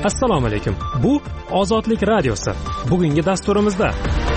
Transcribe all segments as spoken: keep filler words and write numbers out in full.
Assalomu alaykum. Bu Ozodlik radiosi. Bugungi dasturimizda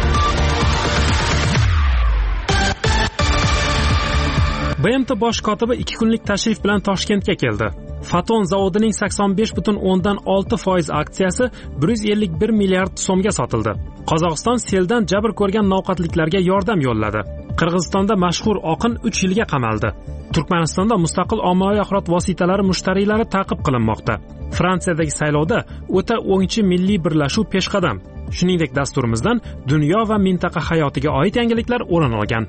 B M T bosh kotibi ikki kunlik tashrif bilan Toshkentga keldi. Foton zavodining sakson besh butun o'ndan olti foiz aksiyasi bir yuz ellik bir milliard so'mga sotildi. Qozog'iston seldan jabr ko'rgan novqatliklarga yordam yo'lladi. Qirg'izistonda mashhur oqin uch yilga qamaldi. Turkmanistonda mustaqil ommaviy axborot vositalari mushtariylari ta'qib qilinmoqda. Fransiyadagi saylovda o'ta o'ngchi milliy birlashuv peshqadam. Shuningdek, dasturimizdan dunyo va mintaqa hayotiga oid yangiliklar o'rin olgan.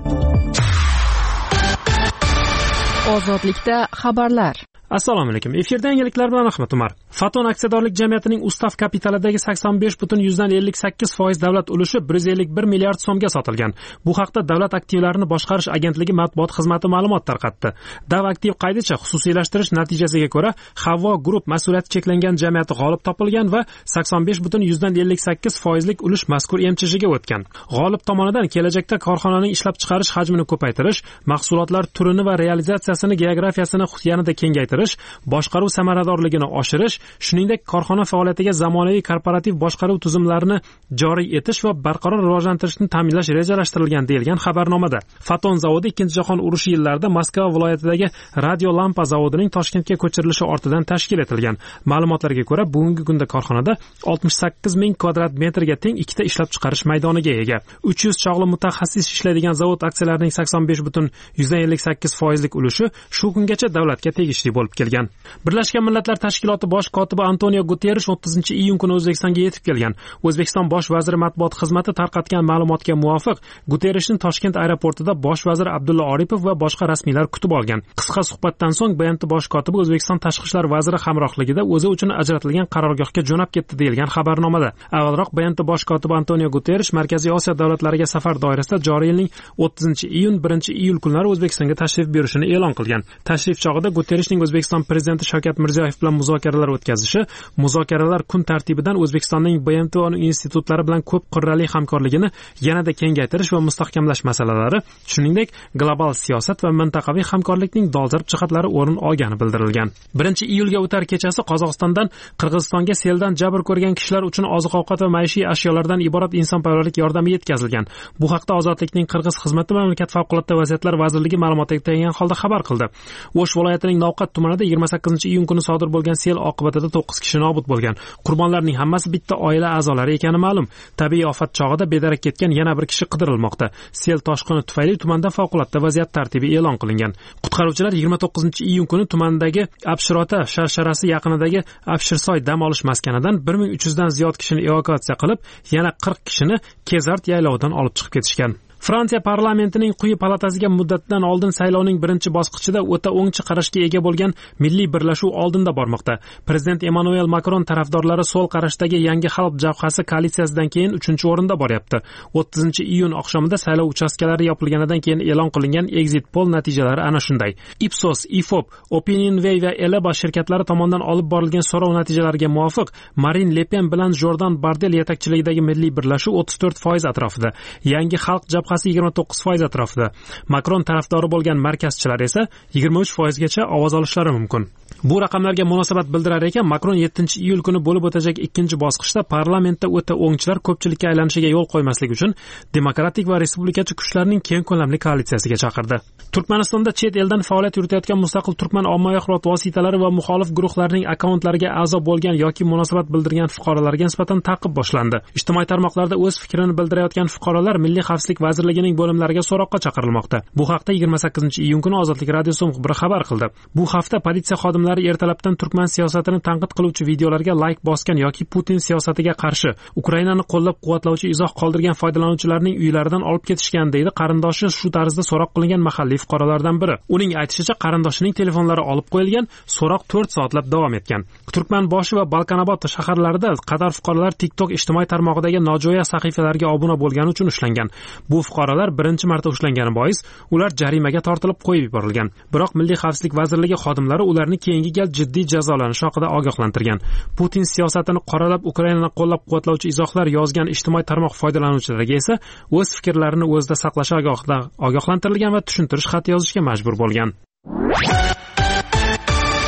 Ozodlikda xabarlar. Assalomu alaykum. Efirda yangiliklar bilan Ahmad Umar. Foton aksiyadorlik jamiyatining ustav kapitalidagi sakson besh butun ellik sakkiz foiz davlat ulushi bir yuz ellik bir milliard so'mga sotilgan. Bu haqda Davlat aktivlarini boshqarish agentligi matbuot xizmati ma'lumot tarqatdi. Dav aktiv qaydicha xususiylashtirish natijasiga ko'ra Havvo Group mas'uliyati cheklangan jamiyati g'olib topilgan va sakson besh butun ellik sakkiz foizlik ulush mazkur M Ch Jga o'tgan. G'olib tomonidan kelajakda korxonaning ishlab chiqarish hajmini ko'paytirish, mahsulotlar turini va realizatsiyasini geografiyasini yanada kengaytirish, boshqaruv samaradorligini oshirish, shuningdek korxona faoliyatiga zamonaviy korporativ boshqaruv tuzumlarini joriy etish va barqaror rivojlantirishni ta'minlash rejalashtirilgan deyilgan xabarnomada. Foton zavodi ikkinchi jahon urushi yillarida Moskva viloyatidagi radio lampa zavodining Toshkentga ko'chirilishi ortidan tashkil etilgan. Ma'lumotlarga ko'ra, bugungi kunda korxonada oltmish sakkiz ming kvadrat metrga teng ikkita ishlab chiqarish maydoniga ega. uch yuz chog'li mutaxassis ishlaydigan zavod aksiyalarining sakson besh butun ellik sakkiz foizlik ulushi shu kungacha davlatga tegishli bo'lib kelgan. Birlashgan Millatlar Tashkiloti bosh kotibi Antonio Guterrish o'ttizinchi iyun kuni O'zbekistonga yetib kelgan. O'zbekiston bosh vaziri matbuot xizmati tarqatgan ma'lumotga muvofiq, Guterrishni Toshkent aeroportida bosh vazir Abdulla Oripov va boshqa rasmiylar kutib olgan. Qisqa suhbatdan so'ng B M T bosh kotibi O'zbekiston tashqi ishlar vaziri hamrohligida o'zi uchun ajratilgan qarorgohga jo'nab ketdi deyilgan xabarnomada. Avvalroq B M T bosh kotibi Antonio Guterrish Markaziy Osiyo davlatlariga safar doirasida joriy yilning o'ttizinchi iyun birinchi iyul kunlari O'zbekistonga tashrif buyurishini e'lon qilgan. Tashrif chog'ida Guterrishning O'zbekiston prezidenti Shavkat Mirziyoyev bilan muzokaralar o'tkazishi, muzokaralar kun tartibidan O'zbekistonning B M T institutlari bilan ko'p qirrali hamkorligini yanada kengaytirish va mustahkamlash masalalari, shuningdek, global siyosat va mintaqaviy hamkorlikning dolzarb jihatlari o'rin olgani bildirilgan. birinchi iyulga o'tar kechasi Qozog'istondan Qirg'izistonga seldan jabr ko'rgan kishilar uchun oziq-ovqat va maishiy ashyolardan iborat insonparvarlik yordami yetkazilgan. Bu haqda Ozodlikning Qirg'iz xizmati mamlakat favqulodda vaziyatlar vazirligi ma'lumot etgan holda xabar qildi. O'sh viloyatining Novqat tumanida yigirma sakkizinchi iyun kuni sodir bo'lgan sel oqibatida to'qqiz kishi nobud bo'lgan. Qurbonlarning hammasi bitta oila a'zolari ekani ma'lum. Tabiiy ofat chog'ida bedarak ketgan yana bir kishi qidirilmoqda. Sel toshqini tufayli tumanda favqulodda vaziyat tartibi e'lon qilingan. Qutqaruvchilar yigirma to'qqizinchi iyun kuni tumandagi Abshirota sharsharasi yaqinidagi Abshirsoy dam olish maskanidan bir ming uch yuz dan ziyod kishini evakuatsiya qilib, yana qirq kishini Kezart yaylovidan olib chiqib ketishgan. Fransiya parlamentining quyi palatasiga muddatidan oldin saylovning birinchi bosqichida o'ta o'ngchi qarashga ega bo'lgan milliy birlashuv oldinda bormoqda. Prezident Emmanuel Macron tarafdorlari so'l qarashdagi yangi xalq jabhasi koalitsiyasidan keyin uchinchi o'rinda boryapti. o'ttizinchi iyun oqshomida saylov uchastkalari yopilganidan keyin e'lon qilingan exit poll natijalari ana shunday. Ipsos, Ifop, Opinionway va Eleba shirkatlari tomonidan olib borilgan so'rov natijalariga muvofiq, Marine Le Pen bilan Jordan Bardel yetakchiligidagi milliy birlashuv o'ttiz to'rt foiz atrofida, yangi xalq jabhasi yigirma to'qqiz foiz atrofida, Makron tarafdori bo'lgan markazchilar esa yigirma uch foizgacha ovoz olishlari mumkin. Bu raqamlarga munosabat bildirar ekan, Makron yettinchi iyul kuni bo'lib o'tajak ikkinchi bosqichda parlamentda o'ta o'ngchilar ko'pchilikka aylanishiga yo'l qo'ymaslik uchun demokratik va respublikachi kuchlarning keng ko'lamli koalitsiyasiga chaqirdi. Turkmanistonda chet eldan faoliyat yuritayotgan mustaqil turkman ommaviy axborot vositalari va muxolif guruhlarning akkauntlariga a'zo bo'lgan yoki munosabat bildirgan fuqarolarga nisbatan ta'qib boshlandi. Ijtimoiy tarmoqlarda o'z fikrini bildirayotgan fuqarolar Milliy xavfsizlik vazirligining bo'limlariga so'roqqa chaqirilmoqda. Bu haqda yigirma sakkizinchi iyun kuni Ozodlik radiosi muxbiri xabar qildi. Bu hafta politsiya xodimlari ertalabdan Turkman siyosatini tanqid qiluvchi videolarga like bosgan yoki Putin siyosatiga qarshi Ukrainani qo'llab-quvvatlovchi izoh qoldirgan foydalanuvchilarning uylaridan olib ketishgan deydi qarindoshi shu tarzda so'roq qilingan mahalliy fuqarolardan biri. Uning aytishicha, qarindoshining telefonlari olib qo'yilgan, so'roq to'rt soatlab davom etgan. Turkmanboshi va Balkanobod shaharlarida qator fuqarolar TikTok ijtimoiy tarmog'idagi nojo'ya sahifalarga obuna bo'lgani uchun ushlangan. Bu fuqarolar birinchi marta ushlangani bois ular jarimaga tortilib qo'yib yuborilgan. Biroq Milliy xavfsizlik vazirligi xodimlari ularni keyingi gal jiddiy jazolanishi haqida ogohlantirgan. Putin siyosatini qoralab Ukrainani qo'llab-quvvatlovchi izohlar yozgan ijtimoiy tarmoq foydalanuvchilariga esa o'z fikrlarini o'zida saqlashi ogohlantirilgan va tushuntirish xati yozishga majbur bo'lgan.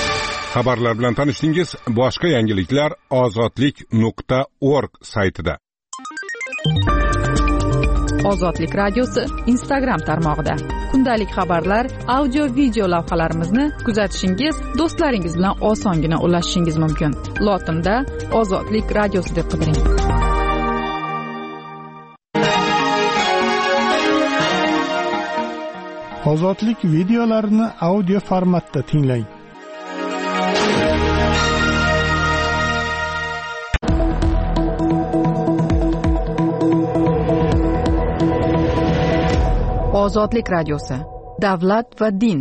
Xabarlar bilan tanishdingiz. Boshqa yangiliklar ozodlik nuqta org saytida. Ozodlik radiosi Instagram tarmog'ida. Kundalik xabarlar, audio, video lavhalarimizni kuzatishingiz, do'stlaringiz bilan osongina ulashishingiz mumkin. Lotinda Ozodlik radiosi deb qidiring. Ozodlik videolarini audio formatda tinglang. Ozodlik radiosi. Davlat va din.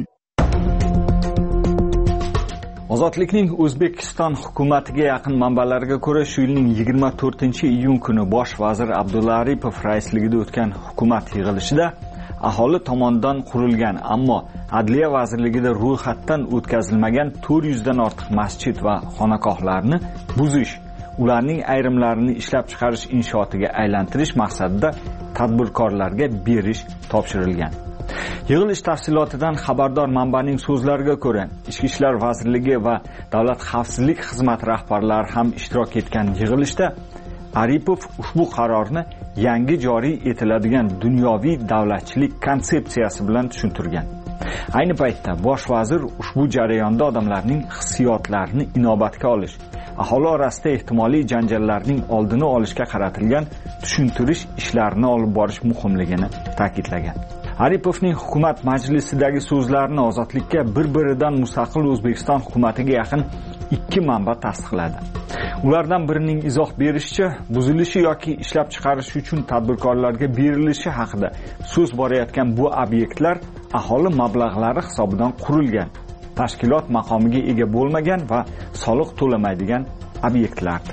Ozodlikning O'zbekiston hukumatiga yaqin manbalarga ko'ra, shu yilning yigirma to'rtinchi iyun kuni bosh vazir Abdulla Aripov raisligida o'tgan hukumat yig'ilishida aholi tomonidan qurilgan, ammo Adliya vazirligida ro'yxatdan o'tkazilmagan to'rt yuz dan ortiq masjid va xonaqohlarni buzish, ularning ayrimlarini ishlab chiqarish inshootiga aylantirish maqsadida tadbirkorlarga berish topshirilgan. Yig'ilish tafsilotidan xabardor manbaning so'zlariga ko'ra, Ichki ishlar vazirligi va Davlat xavfsizlik xizmati rahbarlari ham ishtirok etgan yig'ilishda Aripov ushbu qarorni yangi joriy etiladigan dunyoviy davlatchilik konsepsiyasi bilan tushuntirgan. Ayni paytda bosh vazir ushbu jarayonda odamlarning hissiyotlarini inobatga olish, aholi orasida ehtimoliy janjallarning oldini olishga qaratilgan tushuntirish ishlarini olib borish muhimligini ta'kidlagan. Aripovning hukumat majlisidagi so'zlarini Ozodlikka bir-biridan mustaqil O'zbekiston hukumatiga yaqin ikki manba tasdiqladi. Ulardan birining izoh berishicha, buzilishi yoki ishlab chiqarish uchun tadbirkorlarga berilishi haqida so'z borayotgan bu obyektlar aholi mablag'lari hisobidan qurilgan, tashkilot maqomiga ega bo'lmagan va soliq to'lamaydigan obyektlardir.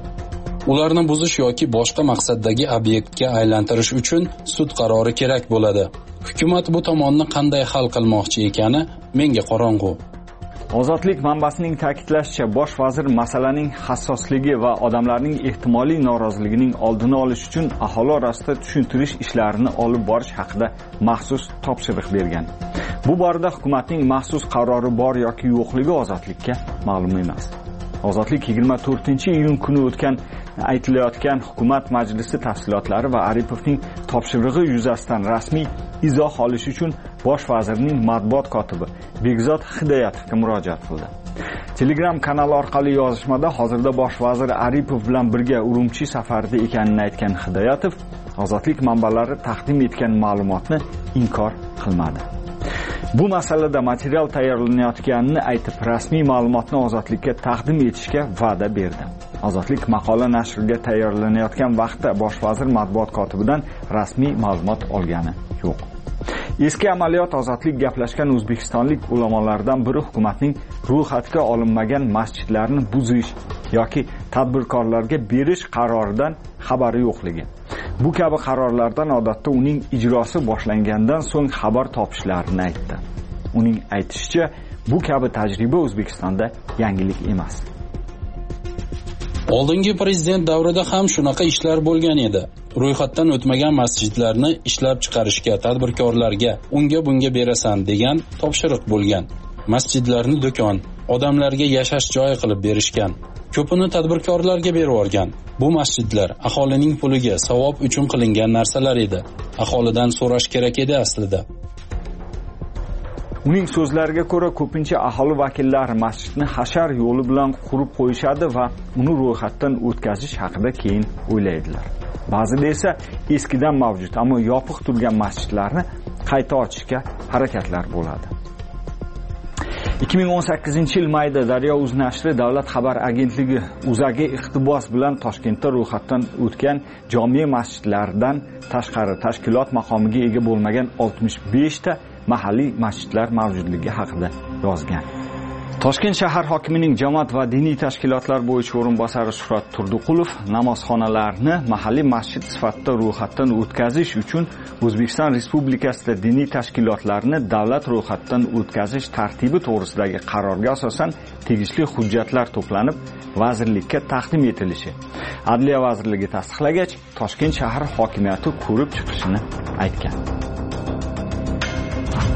Ularni buzish yoki boshqa maqsaddagi obyektga aylantirish uchun sud qarori kerak bo'ladi. Hukumat bu tomonni qanday hal qilmoqchi ekani menga qorong'u. Ozodlik manbasining ta'kidlashicha, bosh vazir masalaning hassosligi va odamlarning ehtimoliy noroziligining oldini olish uchun aholi orasida tushuntirish ishlarini olib borish haqida maxsus topshiriq bergan. Bu borada hukumatning maxsus qarori bor yoki yo'qligi Ozodlikka ma'lum emas. Ozodlik yigirma to'rtinchi iyun kuni o'tgan aytilayotgan hukumat majlisi tafsilotlari va Aripovning topshirig'i yuzasidan rasmiy izoh olish uchun bosh vazirning matbuot kotibi Begzod Hidoyatovga murojaat qildi. Telegram kanali orqali yozishmada hozirda bosh vazir Aripov bilan birga Urumchi safarida ekanini aytgan Hidoyatov, Ozodlik manbalari taqdim etgan ma'lumotni inkor qilmadi. Bu masalada material tayyorlanayotganini aytib, rasmiy ma'lumotni Ozodlikka taqdim etishga va'da berdi. Ozodlik maqola nashriga tayyorlanayotgan vaqtda bosh vazir matbuot kotibidan rasmiy ma'lumot olgani yo'q. Eski amaliyot Ozodlik gaplashgan o'zbekistonlik ulamolardan biri hukumatning ro'yxatga olinmagan masjidlarni buzish yoki tadbirkorlarga berish qaroridan xabari yo'qligi. Bu kabi qarorlardan odatda uning ijrosi boshlangandan so'ng xabar topishlarini aytdi. Uning aytishicha, bu kabi tajriba O'zbekistonda yangilik emas. Oldingi prezident davrida ham shunaqa ishlar bo'lgan edi. Ro'yxatdan o'tmagan masjidlarni ishlab chiqarishga tadbirkorlarga unga bunga berasan degan topshiriq bo'lgan. Masjidlarni do'kon, odamlarga yashash joyi qilib berishgan. Ko'pini tadbirkorlarga berib yuborgan. Bu masjidlar aholining puliga savob uchun qilingan narsalar edi. Aholidan so'rash kerak edi aslida. Uning so'zlariga ko'ra, ko'pincha aholi vakillari masjidni hashar yo'li bilan qurib qo'yishadi va uni ro'yxatdan o'tkazish haqida keyin o'ylaydilar. Ba'zida esa eskidan mavjud, ammo yopiq turgan masjidlarni qayta ochishga harakatlar bo'ladi. ikki ming o'n sakkizinchi yil mayda Daryo.uz nashri Davlat xabar agentligi Uzaga iqtibos bilan Toshkentda ro'yxatdan o'tgan jome masjidlardan tashqari tashkilot maqomiga ega bo'lmagan oltmish besh ta mahalliy masjidlar mavjudligi haqida yozgan. Toshkent shahar hokimining jamoat va diniy tashkilotlar bo'yicha o'rinbosari Shuhrat Turduqulov namozxonalarni mahalliy masjid sifatida ro'yxatdan o'tkazish uchun O'zbekiston Respublikasida diniy tashkilotlarni davlat ro'yxatdan o'tkazish tartibi to'g'risidagi qarorga asosan tegishli hujjatlar to'planib vazirlikka taqdim etilishi, Adliya vazirligi tasdiqlagach, Toshkent shahar hokimiyati ko'rib chiqishini aytgan.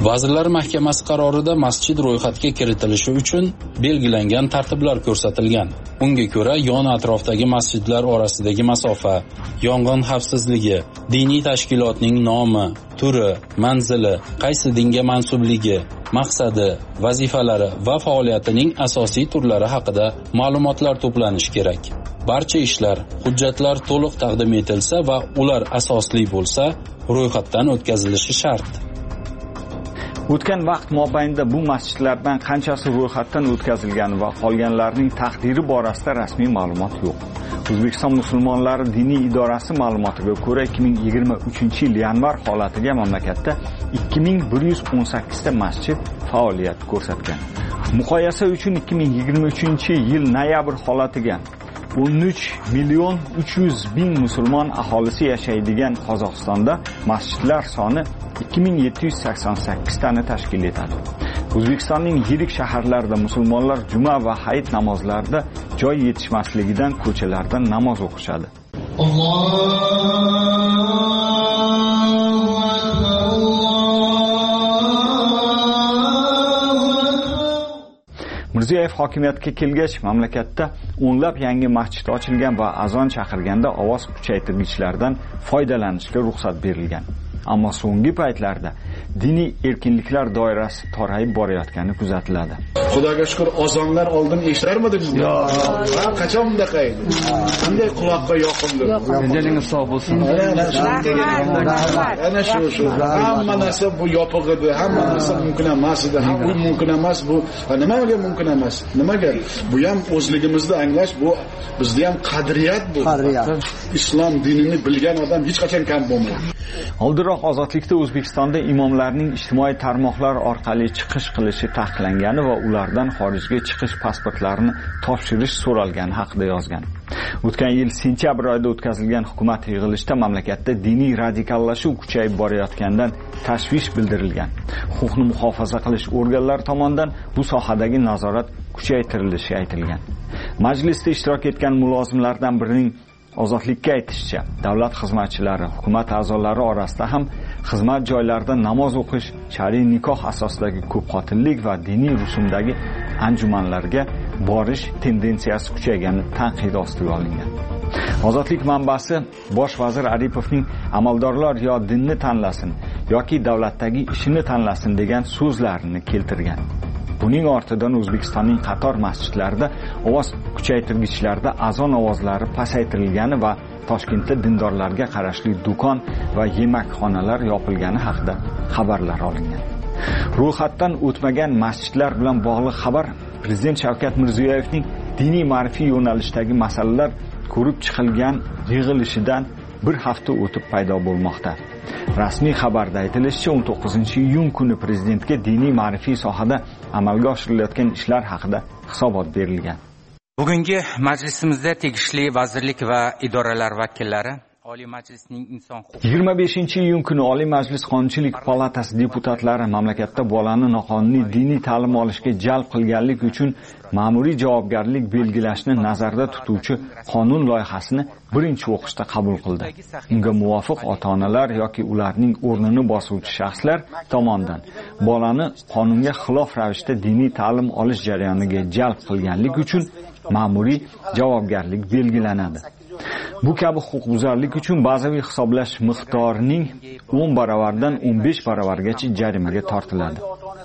Vazirlar Mahkamasi qarorida masjid ro'yxatga kiritilishi uchun belgilangan tartiblar ko'rsatilgan. Unga ko'ra, yon atrofdagi masjidlar orasidagi masofa, yong'in xavfsizligi, diniy tashkilotning nomi, turi, manzili, qaysi dinga mansubligi, maqsadi, vazifalari va faoliyatining asosiy turlari haqida ma'lumotlar to'planishi kerak. Barcha ishlar, hujjatlar to'liq taqdim etilsa va ular asosli bo'lsa, ro'yxatdan o'tkazilishi shart. O'tgan vaqt mobaynida bu masjidlardan qanchasi ro'yxatdan o'tkazilgani va qolganlarning taqdiri borasida rasmiy ma'lumot yo'q. O'zbekiston musulmonlari diniy idorasi ma'lumotiga ko'ra, ikki ming yigirma uchinchi yil yanvar holatiga mamlakatda ikki ming bir yuz o'n sakkiz ta masjid faoliyat ko'rsatgan. Muqoyasa uchun ikki ming yigirma uchinchi yil noyabr holatiga o'n uch million uch yuz ming musulmon aholisi yashaydigan Qozog'istonda masjidlar soni ikki ming yetti yuz sakson sakkiz tani tashkil etadi. O'zbekistonning yirik shaharlarida musulmonlar juma va hayit namozlarida joy yetishmasligidan ko'chalarda namoz o'qishadi. Mirziyoyev hokimiyatga kelgach, mamlakatda o'nlab yangi masjid ochilgan va azon chaqirganda ovoz kuchaytirgichlardan foydalanishga ruxsat berilgan. Ammo so'nggi paytlarda diniy erkinliklar doirasi torayib borayotgani kuzatiladi. Xudoga shukr, azonlar oldin eshitarmidingiz? Yo'q. Qachon bunaqa edi? Qanday quloqqa yoqimli? Janningiz sog' bo'lsin. Ana shu shu. Hamma narsa bu yopiq edi, hamma narsa mumkin emas edi. Ham bu mumkin emas, bu nimaga mumkin emas? Nimaga? Bu ham o'zligimizni anglash, bu bizda ham qadriyat bu. Qadriyat. Islom dinini bilgan odam hech qachon kam bo'lmaydi. Oldinroq ozodlikda O'zbekistonda imomlarning ijtimoiy tarmoqlar orqali chiqish qilishi taqiqlangani va ulardan xorijga chiqish pasportlarini topshirish so'ralgani haqida yozgan. O'tgan yil sentyabr oyida o'tkazilgan hukumat yig'ilishida mamlakatda diniy radikallashuv kuchayib borayotganidan tashvish bildirilgan. Huquqni muhofaza qilish organlari tomonidan bu sohadagi nazorat kuchaytirilishi aytilgan. Majlisda ishtirok etgan mulozimlardan birining ozodlikka aytishicha, davlat xizmatchilari, hukumat a'zolari orasida ham xizmat joylarida namoz o'qish, shar'iy nikoh asosidagi ko'pxotinlik va diniy rusumdagi anjumanlarga borish tendensiyasi kuchaygani tanqid ostiga olingan. Ozodlik manbasi Bosh vazir Aripovning amaldorlar yo dinni tanlasin yoki davlatdagi ishini tanlasin degan so'zlarini keltirgan. Buning ortidan O'zbekistonning qator masjidlarida ovoz kuchaytirgichlarda azon ovozlari pasaytirilgani va Toshkentda dindorlarga qarashli do'kon va yemakxonalar yopilgani haqida xabarlar olingan. Ro'yxatdan o'tmagan masjidlar bilan bog'liq xabar Prezident Shavkat Mirziyoyevning diniy ma'rifiy yo'nalishdagi masalalar ko'rib chiqilgan yig'ilishidan bir hafta o'tib paydo bo'lmoqda. Rasmiy xabarda aytilishicha, o'n to'qqizinchi iyun kuni prezidentga diniy ma'rifiy sohada amalga oshirilayotgan ishlar haqida hisobot berilgan. Bugungi majlisimizda tegishli vazirlik va idoralar vakillari, Oliy Majlisning inson huquqi yigirma beshinchi iyun kuni Oliy Majlis Qonunchilik palatasi deputatlari mamlakatda bolani noqonuniy diniy ta'lim olishga jalb qilganlik uchun ma'muriy javobgarlik belgilashni nazarda tutuvchi qonun loyihasini birinchi o'qishda qabul qildi. Unga muvofiq ota-onalar yoki ularning o'rnini bosuvchi shaxslar tomonidan bolani qonunga xilof ravishda diniy ta'lim olish jarayoniga jalb qilganlik uchun ma'muriy javobgarlik belgilanadi. Bu kabi huquqbuzarlik uchun bazaviy hisoblash miqdorining o'n baravardan o'n besh baravargacha jarimaga tortiladi.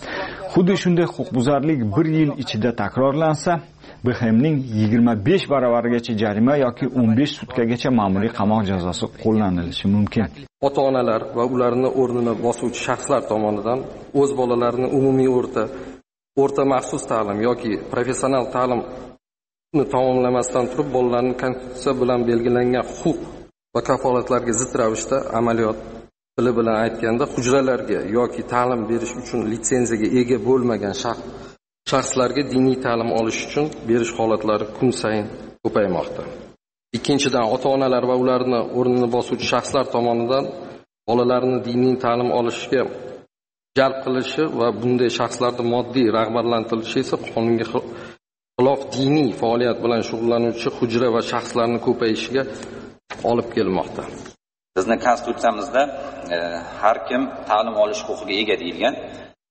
Xuddi shunday huquqbuzarlik bir yil ichida takrorlansa, B H Mning yigirma besh baravargacha jarima yoki o'n besh sutkagacha ma'muriy qamoq jazosi qo'llanilishi mumkin. Ota-onalar va ularni o'rnini bosuvchi shaxslar tomonidan o'z bolalarini umumiy o'rta, o'rta maxsus ta'lim yoki professional ta'lim tamomlamasdan turib bolalarning konstitutsiya bilan belgilangan huquq va kafolatlarga zid ravishda amaliyot tili bilan aytganda hujralarga yoki ta'lim berish uchun litsenziyaga ega bo'lmagan shaxslarga diniy ta'lim olish uchun berish holatlari kun sayin ko'paymoqda. Ikkinchidan, ota-onalar va ularni o'rnini bosuvchi shaxslar tomonidan bolalarini diniy ta'lim olishga jalb qilishi va bunday shaxslarning moddiy rag'batlantirilishi esa qonunga xilof diniy faoliyat bilan shug'ullanuvchi hujra va shaxslarning ko'payishiga olib kelmoqda. Bizning konstitutsiyamizda e, har kim ta'lim olish huquqiga ega deyilgan.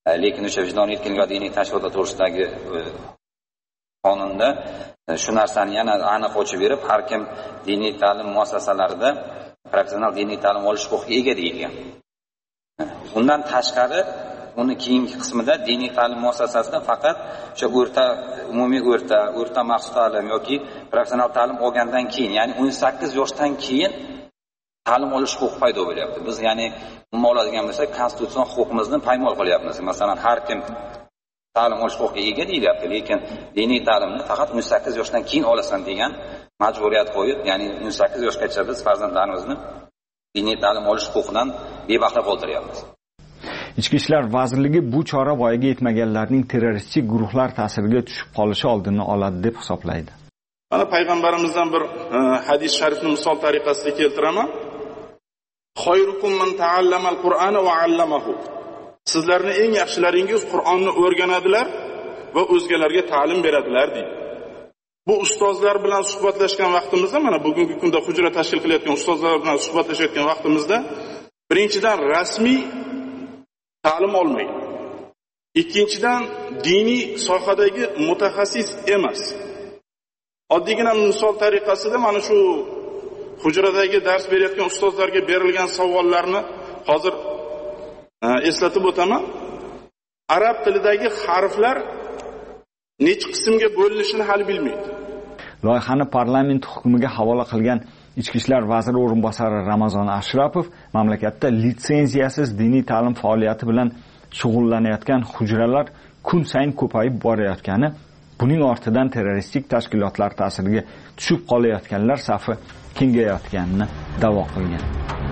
lekin o'sha vijdon erkinligi va diniy tashkilotlar to'g'risidagi qonunda shu narsani yana aniq ochib berib, har kim diniy ta'lim muassasalarida professional diniy ta'lim olish huquqiga ega deyilgan. Bundan tashqari, uni keyingi qismida diniy ta'lim muassasasida faqat o'sha o'rta umumiy o'rta, o'rta maxsus ta'lim yoki professional ta'lim olgandan keyin, ya'ni o'n sakkiz yoshdan keyin ta'lim olish huquqi paydo bo'lyapti. Biz ya'ni umuman oladigan bo'lsak, konstitutsion huquqimizni poymol qilyapmiz. Masalan, har kim ta'lim olish huquqiga ega deyilyapti, lekin diniy ta'limni faqat o'n sakkiz yoshdan keyin olasan degan majburiyat qo'yib, ya'ni o'n sakkiz yoshgacha biz farzandlarimizni diniy ta'lim olish huquqidan bebahra qoldiryapmiz. Ichki ishlar vazirligi bu chora voyaga yetmaganlarning terroristik guruhlar ta'siriga tushib qolishi oldini oladi deb hisoblaydi. Mana payg'ambarimizdan bir hadis sharifni misol tariqasida keltiraman. Xayrukum man ta'allama al-Qur'ana va 'allamahu. Sizlarning eng yaxshilaringiz Qur'onni o'rganadilar va o'zgalarga ta'lim beradilar deydi. Bu ustozlar bilan suhbatlashgan vaqtimizda, mana bugungi kunda hujra tashkil qilayotgan ustozlar bilan suhbatlashayotgan vaqtimizda, birinchidan rasmiy ta'lim olmaydi. Ikkinchidan diniy sohadagi mutaxassis emas. Oddiygina misol tariqasida mana shu hujradagi dars berayotgan ustozlarga berilgan savollarni hozir eslatib o'taman. Arab tilidagi harflar necha qismga bo'linishini hali bilmaydi. Loyihani parlament hukmiga havola qilgan Ichki ishlar vaziri o'rinbosari Ramazon Ashrapov mamlakatda litsenziyasiz diniy ta'lim faoliyati bilan shug'ullanayotgan hujralar kun sayin ko'payib borayotgani, buning ortidan terroristik tashkilotlar ta'siriga tushib qolayotganlar safi kengayotganini da'vo qilgan.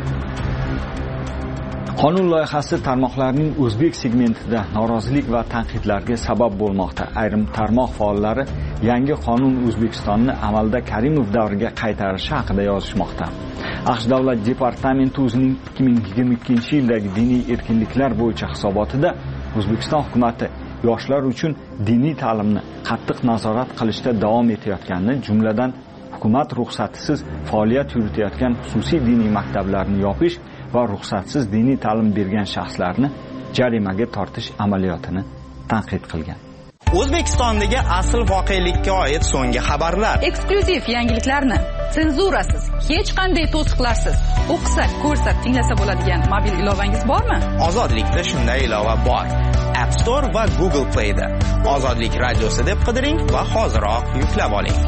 Qonun loyihasi tarmoqlarning o'zbek segmentida norozilik va tanqidlarga sabab bo'lmoqda. Ayrim tarmoq faollari yangi qonun O'zbekistonni amalda Karimov davriga qaytarishi haqida yozishmoqda. AQSh davlat departamenti o'zining ikki ming yigirma ikkinchi yildagi diniy erkinliklar bo'yicha hisobotida O'zbekiston hukumatı yoshlar uchun diniy ta'limni qattiq nazorat qilishda davom etayotganini, jumladan hukumat ruxsatisiz faoliyat yuritayotgan xususiy diniy maktablarni yopish va ruxsatsiz diniy ta'lim bergan shaxslarni jarimaga tortish amaliyotini tanqid qilgan. O'zbekistondagi asl voqelikka oid so'nggi xabarlar, eksklyuziv yangiliklarni senzurasiz, hech qanday to'siqlarsiz o'qisa, ko'rsa, tinglasa bo'ladigan mobil ilovangiz bormi? Ozodlikda shunday ilova bor. App Store va Google Play da Ozodlik radiosi deb qidiring va hoziroq yuklab oling.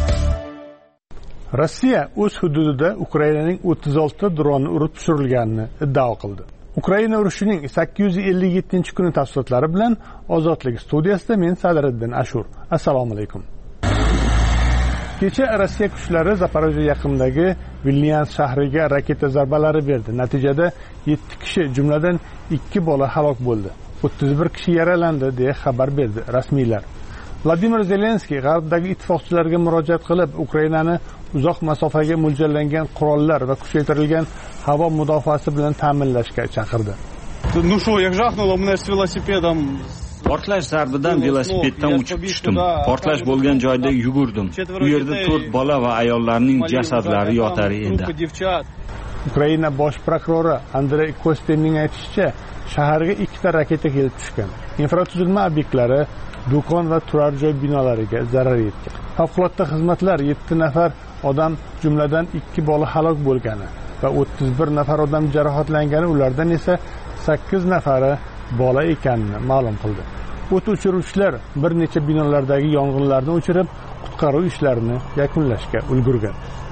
Rossiya o'z hududida Ukrainaning o'ttiz olti dronni urib tushirilganini iddao qildi. Ukraina urushining sakkiz yuz ellik yettinchi kuni tafsilotlari bilan Ozodlik studiyasida men Sadriddin Ashur. Assalomu alaykum. Kecha Rossiya kuchlari Zaporojye yaqinidagi Vilnius shahriga raketa zarbalari berdi. Natijada yetti kishi, jumladan ikki bola halok bo'ldi. o'ttiz bir kishi yaralandi deya xabar berdi rasmiylar. Vladimir Zelenskiy g'arbdagi ittifoqchilarga murojaat qilib, Ukrainani uzoq masofaga mo'ljallangan qurollar va kuchaytirilgan havo mudofaasi bilan ta'minlashga chaqirdi. Ну что, я жахнула, у меня с велосипедом. Portlash zarbidan velosipeddan uchib tushdim. Portlash bo'lgan joyda yugurdim. U yerda to'rt bola va ayollarning jasadlari yotar edi. Ukraina bosh prokurori Andrey Kostinning aytishicha, shaharga ikkita raketa kelib tushgan. Infratuzilma obyektlari, do'kon va turar joy binolariga zarar yetgan. Favqulodda xizmatlar yetti nafar odam, jumladan ikki bola halok bo'lgani va o'ttiz bir nafar odam jarohatlangani, ulardan esa sakkiz nafari bola ekanini ma'lum qildi. O't o'chiruvchilar bir necha binolardagi yong'inlarni o'chirib, qutqaruv ishlarini yakunlashga ulgurgan.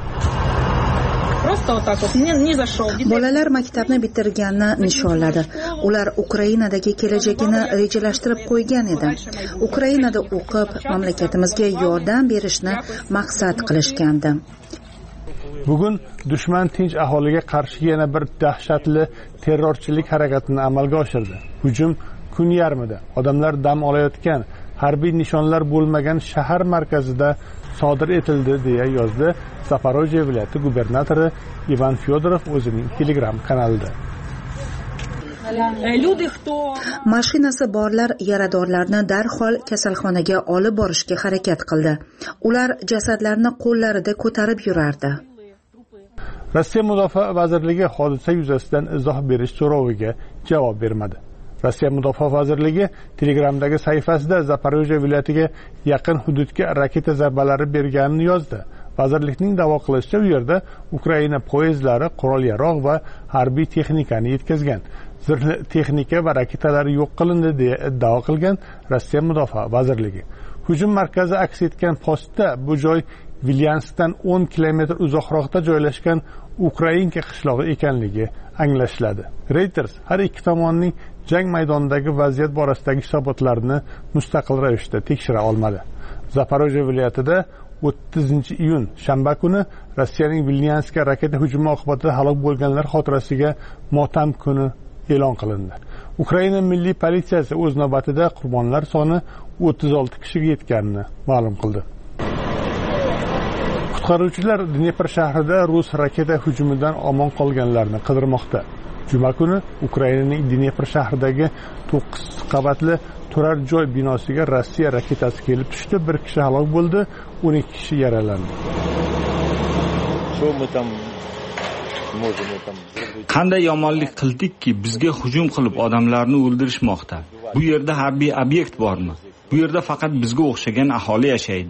Bolalar maktabni bitirganini nishonladi. Ular Ukrainadagi kelajagini rejalashtirib qo'ygan edi. Ukrainada o'qib, mamlakatimizga yordam berishni maqsad qilishgandi. Bugun dushman tinch aholiga qarshi yana bir dahshatli terrorchilik harakatini amalga oshirdi. Hujum kun yarmida odamlar dam olayotgan, harbiy nishonlar bo'lmagan shahar markazida sodir etildi deya yozdi Zaporojye viloyati gubernatori Ivan Fyodorov o'zining Telegram kanalida. Mashinasi borlar yaradorlarni darhol kasalxonaga olib borishga harakat qildi. Ular jasadlarni qo'llarida ko'tarib yurardi. Rossiya Mudofaa vazirligi hodisa yuzasidan izoh berish so'roviga javob bermadi. Rossiya Mudofaa vazirligi Telegramdagi sahifasida Zaporojye viloyatiga yaqin hududga raketa zarbalari berganini yozdi. Vazirlikning da'vo qilishicha, u yerda Ukraina poyezdlari qurol-yarog' va harbiy texnikani yetkazgan. Zirhli texnika va raketalar yo'q qilindi deya iddao qilgan Rossiya Mudofaa vazirligi. Hujum markazi aks etgan postda bu joy Vilyanskdan o'n kilometr uzoqroqda joylashgan Ukrainka qishlog'i ekanligi anglashiladi. Reuters har ikki tomonning jang maydonidagi vaziyat borasidagi hisobotlarini mustaqil ravishda tekshira olmadi. Zaporojye viloyatida o'ttizinchi iyun shanba kuni Rossiyaning Vilyanskga raketa hujumi oqibatida halok bo'lganlar xotirasiga motam kuni e'lon qilindi. Ukraina milliy politsiyasi o'z navbatida qurbonlar soni o'ttiz olti kishiga yetganini ma'lum qildi. Qutqaruvchilar Dnepr shahrida rus raketa hujumidan omon qolganlarni qidirmoqda. Juma kuni Ukrainaning Dnepr shahridagi to'qqiz qavatli turar joy binosiga Rossiya raketasi kelib tushdi. Bir kishi halok bo'ldi, o'n ikki kishi yaralandi. Qanday yomonlik qildikki, bizga hujum qilib odamlarni o'ldirishmoqda. Bu yerda harbiy obyekt bormi? Bu yerda faqat bizga o'xshagan aholi yashaydi.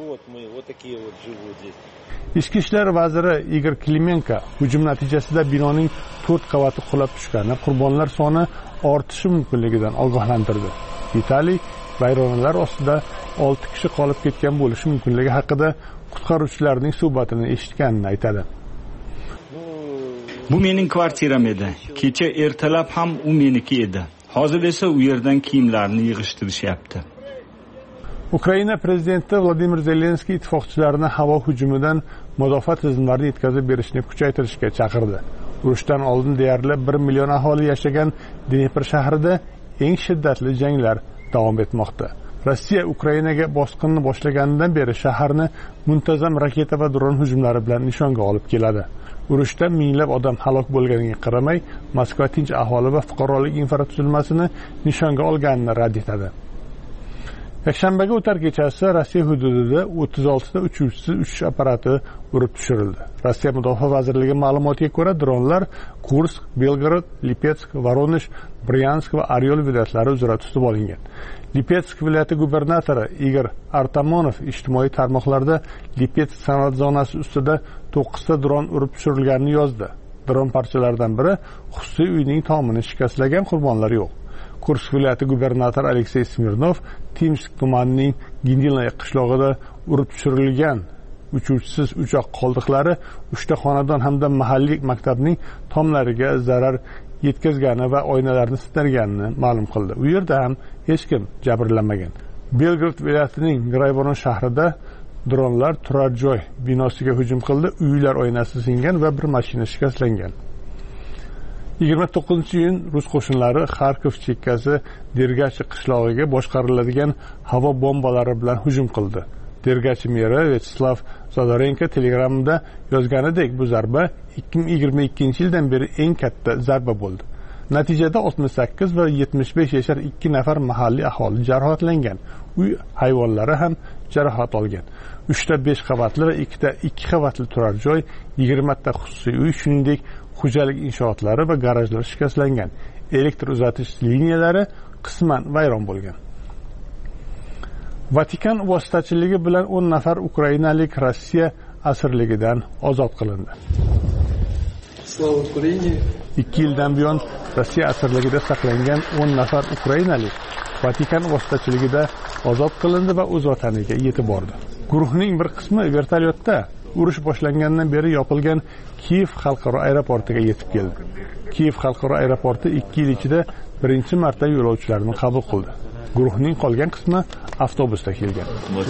Ichki ishlar vaziri Igor Klimenko hujum natijasida binoning to'rt qavati qulab tushgani, qurbonlar soni ortishi mumkinligidan ogohlantirdi. Vitaliy vayronalar ostida olti kishi qolib ketgan bo'lishi mumkinligi haqida qutqaruvchilarning suhbatini eshitganini aytadi. Bu mening kvartiram edi. Kecha ertalab ham u meniki edi. Hozir esa u yerdan kiyimlarni yig'ishtirishyapti. Ukraina prezidenti Vladimir Zelenskiy ittifoqchilarini havo hujumidan mudofaa tizimlarini yetkazib berishni kuchaytirishga chaqirdi. Urushdan oldin deyarli bir million aholi yashagan Dnepr shahrida eng shiddatli janglar davom etmoqda. Rossiya Ukrainaga bosqinni boshlaganidan beri shaharni muntazam raketa va dron hujumlari bilan nishonga olib keladi. Urushda minglab odam halok bo'lganiga qaramay, Moskva tinch aholi va fuqarolik infratuzilmasini nishonga olganini rad etadi. Yakshanbaga o'tar kechasi Rossiya hududida o'ttiz olti ta uchuvchisiz uchish apparati urib tushirildi. Rossiya Mudofaa vazirligi ma'lumotiga ko'ra, dronlar Kursk, Belgorod, Lipetsk, Voronezh, Bryansk va Oryol viloyatlari uzra tutib olingan. Lipetsk viloyati gubernatori Igor Artamonov ijtimoiy tarmoqlarda Lipetsk sanoat zonasi ustida to'qqiz ta dron urib tushirilganini yozdi. Dron parchalaridan biri xususiy uyning tomini shikastlagan, qurbonlar yo'q. Kursk viloyati gubernatori Aleksey Smirnov Timsk tumanining Ginilaya qishlog'ida urib tushirilgan uchuvchisiz uchoq qoldiqlari uchta xonadon hamda mahalliy maktabning tomlariga zarar yetkazgani va oynalarni sindirganini ma'lum qildi. U yerda ham hech kim jabrlanmagan. Belgorod viloyatining Grayvoron shahrida dronlar turar joy binosiga hujum qildi. Uylar oynasi singan va bir mashina shikastlangan. yigirma to'qqizinchi iyun rus qo'shinlari Kharkov chekkasi Dergachi qishlog'iga boshqariladigan havo bombalari bilan hujum qildi. Dergachi meri Vyacheslav Zodarenko Telegramda yozganidek, bu zarba ikki ming yigirma ikkinchi yildan beri eng katta zarba bo'ldi. Natijada oltmish sakkiz va yetmish besh yashar ikki nafar mahalliy aholi jarohatlangan. Uy hayvonlari ham jarohat olgan. uchta besh qavatli va ikkita ikki qavatli turar joy, yigirma ta xususiy uy, shuningdek xo'jalik inshootlari va garajlar shikastlangan. Elektr uzatish liniyalari qisman vayron bo'lgan. Vatikan vositachiligi bilan o'n nafar ukrainalik Rossiya asirligidan ozod qilindi. ikki yildan buyon Rossiya asirligida saqlangan o'n nafar ukrainalik Vatikan vositachiligida ozod qilindi va o'z vataniga yetib bordi. Guruhning bir qismi vertolyotda urush boshlangandan beri yopilgan Kiyev xalqaro aeroportiga yetib keldi. Kiyev xalqaro aeroporti ikki yil ichida birinchi marta yo'lovchilarni qabul qildi. Guruhning qolgan qismi avtobusda kelgan.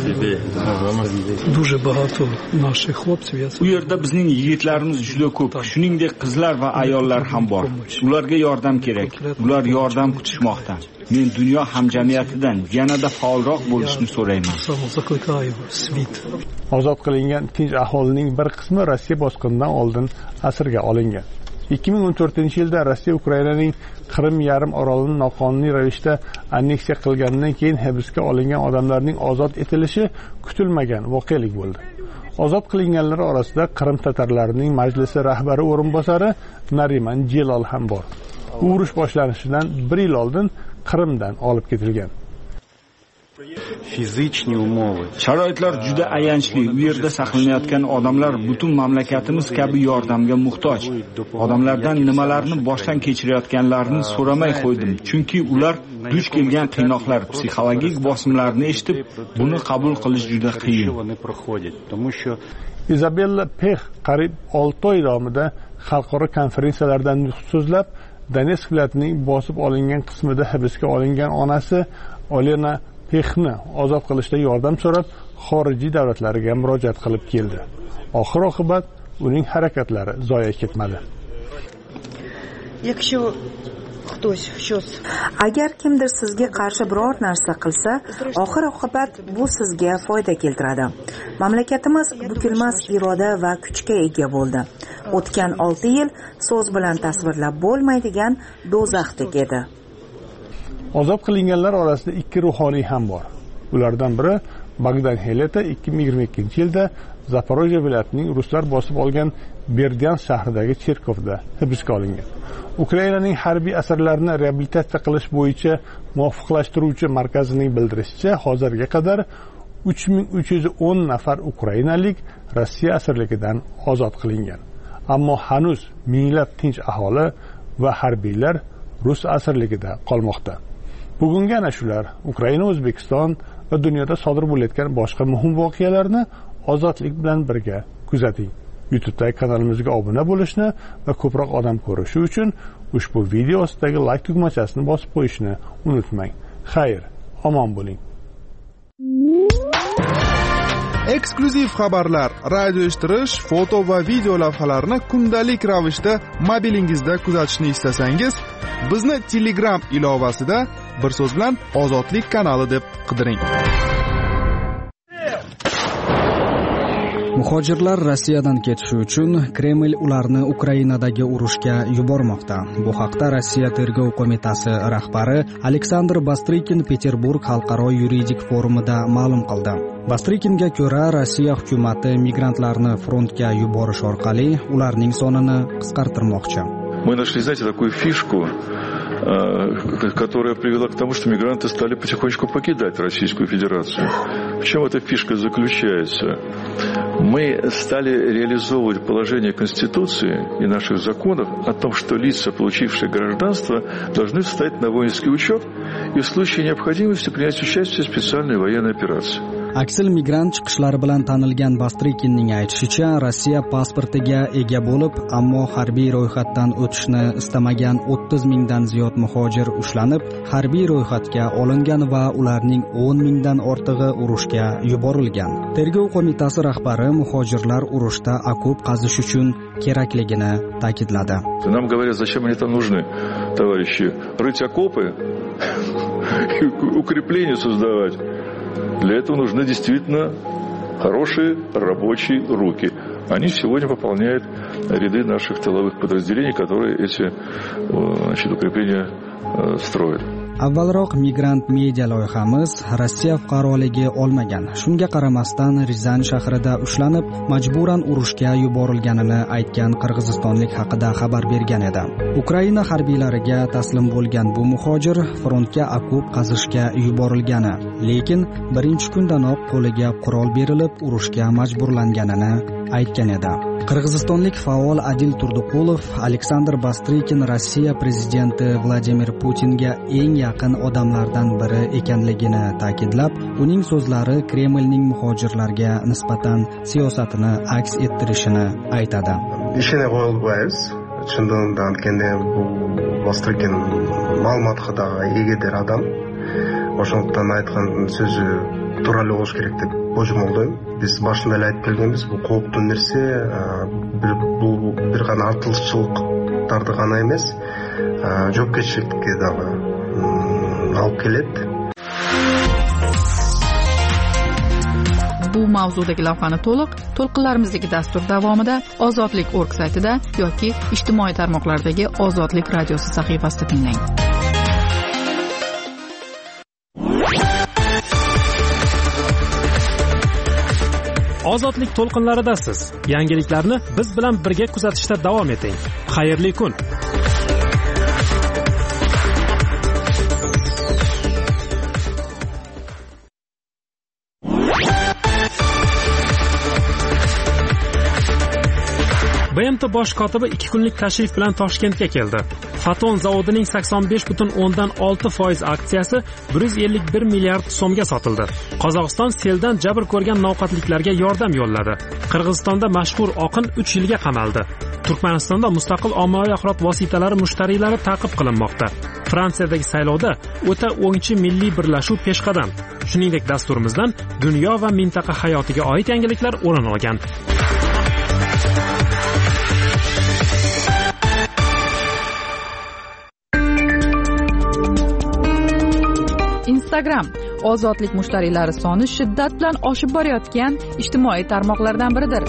U yerda bizning yigitlarimiz juda ko'p, shuningdek qizlar va ayollar ham bor. Ularga yordam kerak. Ular yordam kutishmoqda. Men dunyo hamjamiyatidan yanada faolroq bo'lishni so'rayman. Ozod qilingan tinch aholining bir qismi Rossiya bosqinidan oldin asirga olingan. ikki ming o'n to'rtinchi yilda Rossiya Ukrainaning Qrim yarim orolini noqonuniy ravishda anneksiya qilganidan keyin hibsga olingan odamlarning ozod etilishi kutilmagan voqelik bo'ldi. Ozod qilinganlar orasida Qrim tatarlarining majlisi rahbari o'rinbosari Nariman Jelal ham bor. u urush boshlanishidan bir yil oldin Qrimdan olib ketilgan. Sharoitlar juda ayanchli. U yerda saqlanayotgan odamlar butun mamlakatimiz kabi yordamga muhtoj. Odamlardan nimalarni boshdan kechirayotganlarini so'ramay qo'ydim, chunki ular duch kelgan qiynoqlar, psixologik bosimlarni eshitib, buni qabul qilish juda qiyin. Izabella Pex qariyb olti oy davomida xalqaro konferensiyalardan nutq so'zlab, Donetsk viloyatining bosib olingan qismida hibsga olingan onasi Olena Pexni ozod qilishda yordam so'rab, xorijiy davlatlarga murojaat qilib keldi. Oxir oqibat uning harakatlari zoya ketmadi. Agar kimdir sizga qarshi biror narsa qilsa, oxir oqibat bu sizga foyda keltiradi. Mamlakatimiz bukilmas iroda va kuchga ega bo'ldi. O'tgan olti yil so'z bilan tasvirlab bo'lmaydigan do'zaxdek edi. Ozod qilinganlar orasida ikki ruhoniy ham bor. Ulardan biri Bogdan Heleta ikki ming yigirma ikkinchi yilda Zaporojye viloyatining ruslar bosib olgan Berdyansk shahridagi cherkovda hibsga olingan. Ukrainaning harbiy asarlarini reabilitatsiya qilish bo'yicha muvofiqlashtiruvchi markazining bildirishicha, hozirga qadar uch ming uch yuz o'n nafar ukrainalik Rossiya asirligidan ozod qilingan. Ammo hanuz minglab tinch aholi va harbiylar rus asirligida qolmoqda. Bugungi ana shular Ukraina, O'zbekiston va dunyoda sodir bo'layotgan boshqa muhim voqealarni ozodlik bilan birga kuzating. YouTube'dagi kanalimizga obuna bo'lishni va ko'proq odam ko'rishi uchun ushbu video ostidagi like tugmachasini bosib qo'yishni unutmang. Xayr, omon bo'ling. Eksklyuziv xabarlar, radio eshittirish, foto va video lavhalarni kundalik ravishda mobilingizda kuzatishni istasangiz, bizni Telegram ilovasida bir so'z bilan Ozodlik kanali deb qidiring. Muhojirlar Rossiyadan ketishi uchun Kreml ularni Ukrainadagi urushga yubormoqda. Bu haqda Rossiya tergov qo'mitasi rahbari Aleksandr Bastrikin Peterburg xalqaro yuridik forumida ma'lum qildi. Bastrikinga ko'ra, Rossiya hukumati migrantlarni frontga yuborish orqali ularning sonini qisqartirmoqchi. Мы нашли, знаете, такую фишку, которая привела к тому, что мигранты стали потихонечку покидать Российскую Федерацию. В чем эта фишка заключается? Мы стали реализовывать положение Конституции и наших законов о том, что лица, получившие гражданство, должны встать на воинский учет и в случае необходимости принять участие в специальной военной операции. Aksil migrant chiqishlari bilan tanilgan Bastrikinning aytishicha, Rossiya pasportiga ega bo'lib, ammo harbiy ro'yxatdan o'tishni istamagan o'ttiz mingdan ziyod muhojir ushlanib, harbiy ro'yxatga olingan va ularning o'n mingdan ortig'i urushga yuborilgan. Tergov qo'mitasi rahbari muhojirlar urushda okop qazish uchun kerakligini ta'kidladi. Нам говорят, зачем они там нужны, товарищи? Рыть окопы, укрепления создавать. Для этого нужны действительно хорошие рабочие руки. Они сегодня пополняют ряды наших тыловых подразделений, которые эти, значит, укрепления строят. Avvalroq migrant media loyihamiz Rossiya fuqaroligi olmagan. Shunga qaramasdan Rizan shahrida ushlanib, majburan urushga yuborilganini aytgan qirg'izistonlik haqida xabar bergan edi. Ukraina harbiylariga taslim bo'lgan bu muhojir frontga okop qazishga yuborilgani, lekin birinchi kundanoq qo'liga qurol berilib urushga majburlanganini aytgan edi. Qirg'izistonlik faol Adil Turduqulov Aleksandr Bastrikin Rossiya prezidenti Vladimir Putinga eng yaqin odamlardan biri ekanligini ta'kidlab, uning so'zlari Kremlning muhojirlarga nisbatan siyosatini aks ettirishini aytadi. Ishini qo'yilmaymiz. Shundan aytganda bu Bastrikin ma'lumotga egadir odam. O'shondan aytgan so'zi to'g'ri bo'lish kerak deb bo'jmoqdim. Biz boshida aytib kelganmiz, bu qo'rqinchli narsa, bu bir qana artılışçılıqlardı qana emas, javobgarchilikka da olib keladi. Bu mavzudagi lavhani to'liq to'lqinlarimizdagi dastur davomida ozodlik точка org saytida yoki ijtimoiy tarmoqlardagi Ozodlik radiosi sahifasida tinglang. Ozodlik to'lqinlaridasiz. Yangiliklarni biz bilan birga kuzatishda davom eting. Xayrli kun. B M T bosh kotibi ikki kunlik tashrif bilan Toshkentga keldi. Faton zavodining sakson besh butun o'ndan olti foiz aksiyasi bir yuz ellik bir milliard so'mga sotildi. Qozog'iston seldan jabr ko'rgan novqatliklarga yordam yo'lladi. Qirg'izistonda mashhur oqin uch yilga qamaldi. Turkmanistonda mustaqil ommaviy axborot vositalari mushtariylari ta'qib qilinmoqda. Fransiyadagi saylovda o'ta o'ngchi milliy birlashuv peshqadam. Shuningdek, dasturimizdan dunyo va mintaqa hayotiga oid yangiliklar o'rin olgan. Instagram ozodlik mushtariylari soni shiddat bilan oshib borayotgan ijtimoiy tarmoqlardan biridir.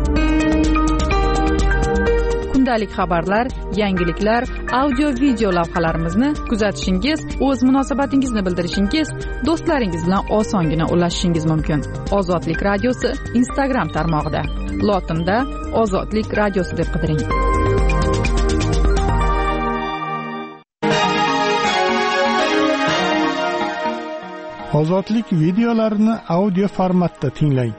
Kundalik xabarlar, yangiliklar, audio-video lavhalarimizni kuzatishingiz, o'z munosabatingizni bildirishingiz, do'stlaringiz bilan osongina ulashishingiz mumkin. Ozodlik radiosi Instagram tarmog'ida. Lotinda Ozodlik radiosi deb qidiring. Ozodlik videolarini audio formatda tinglang.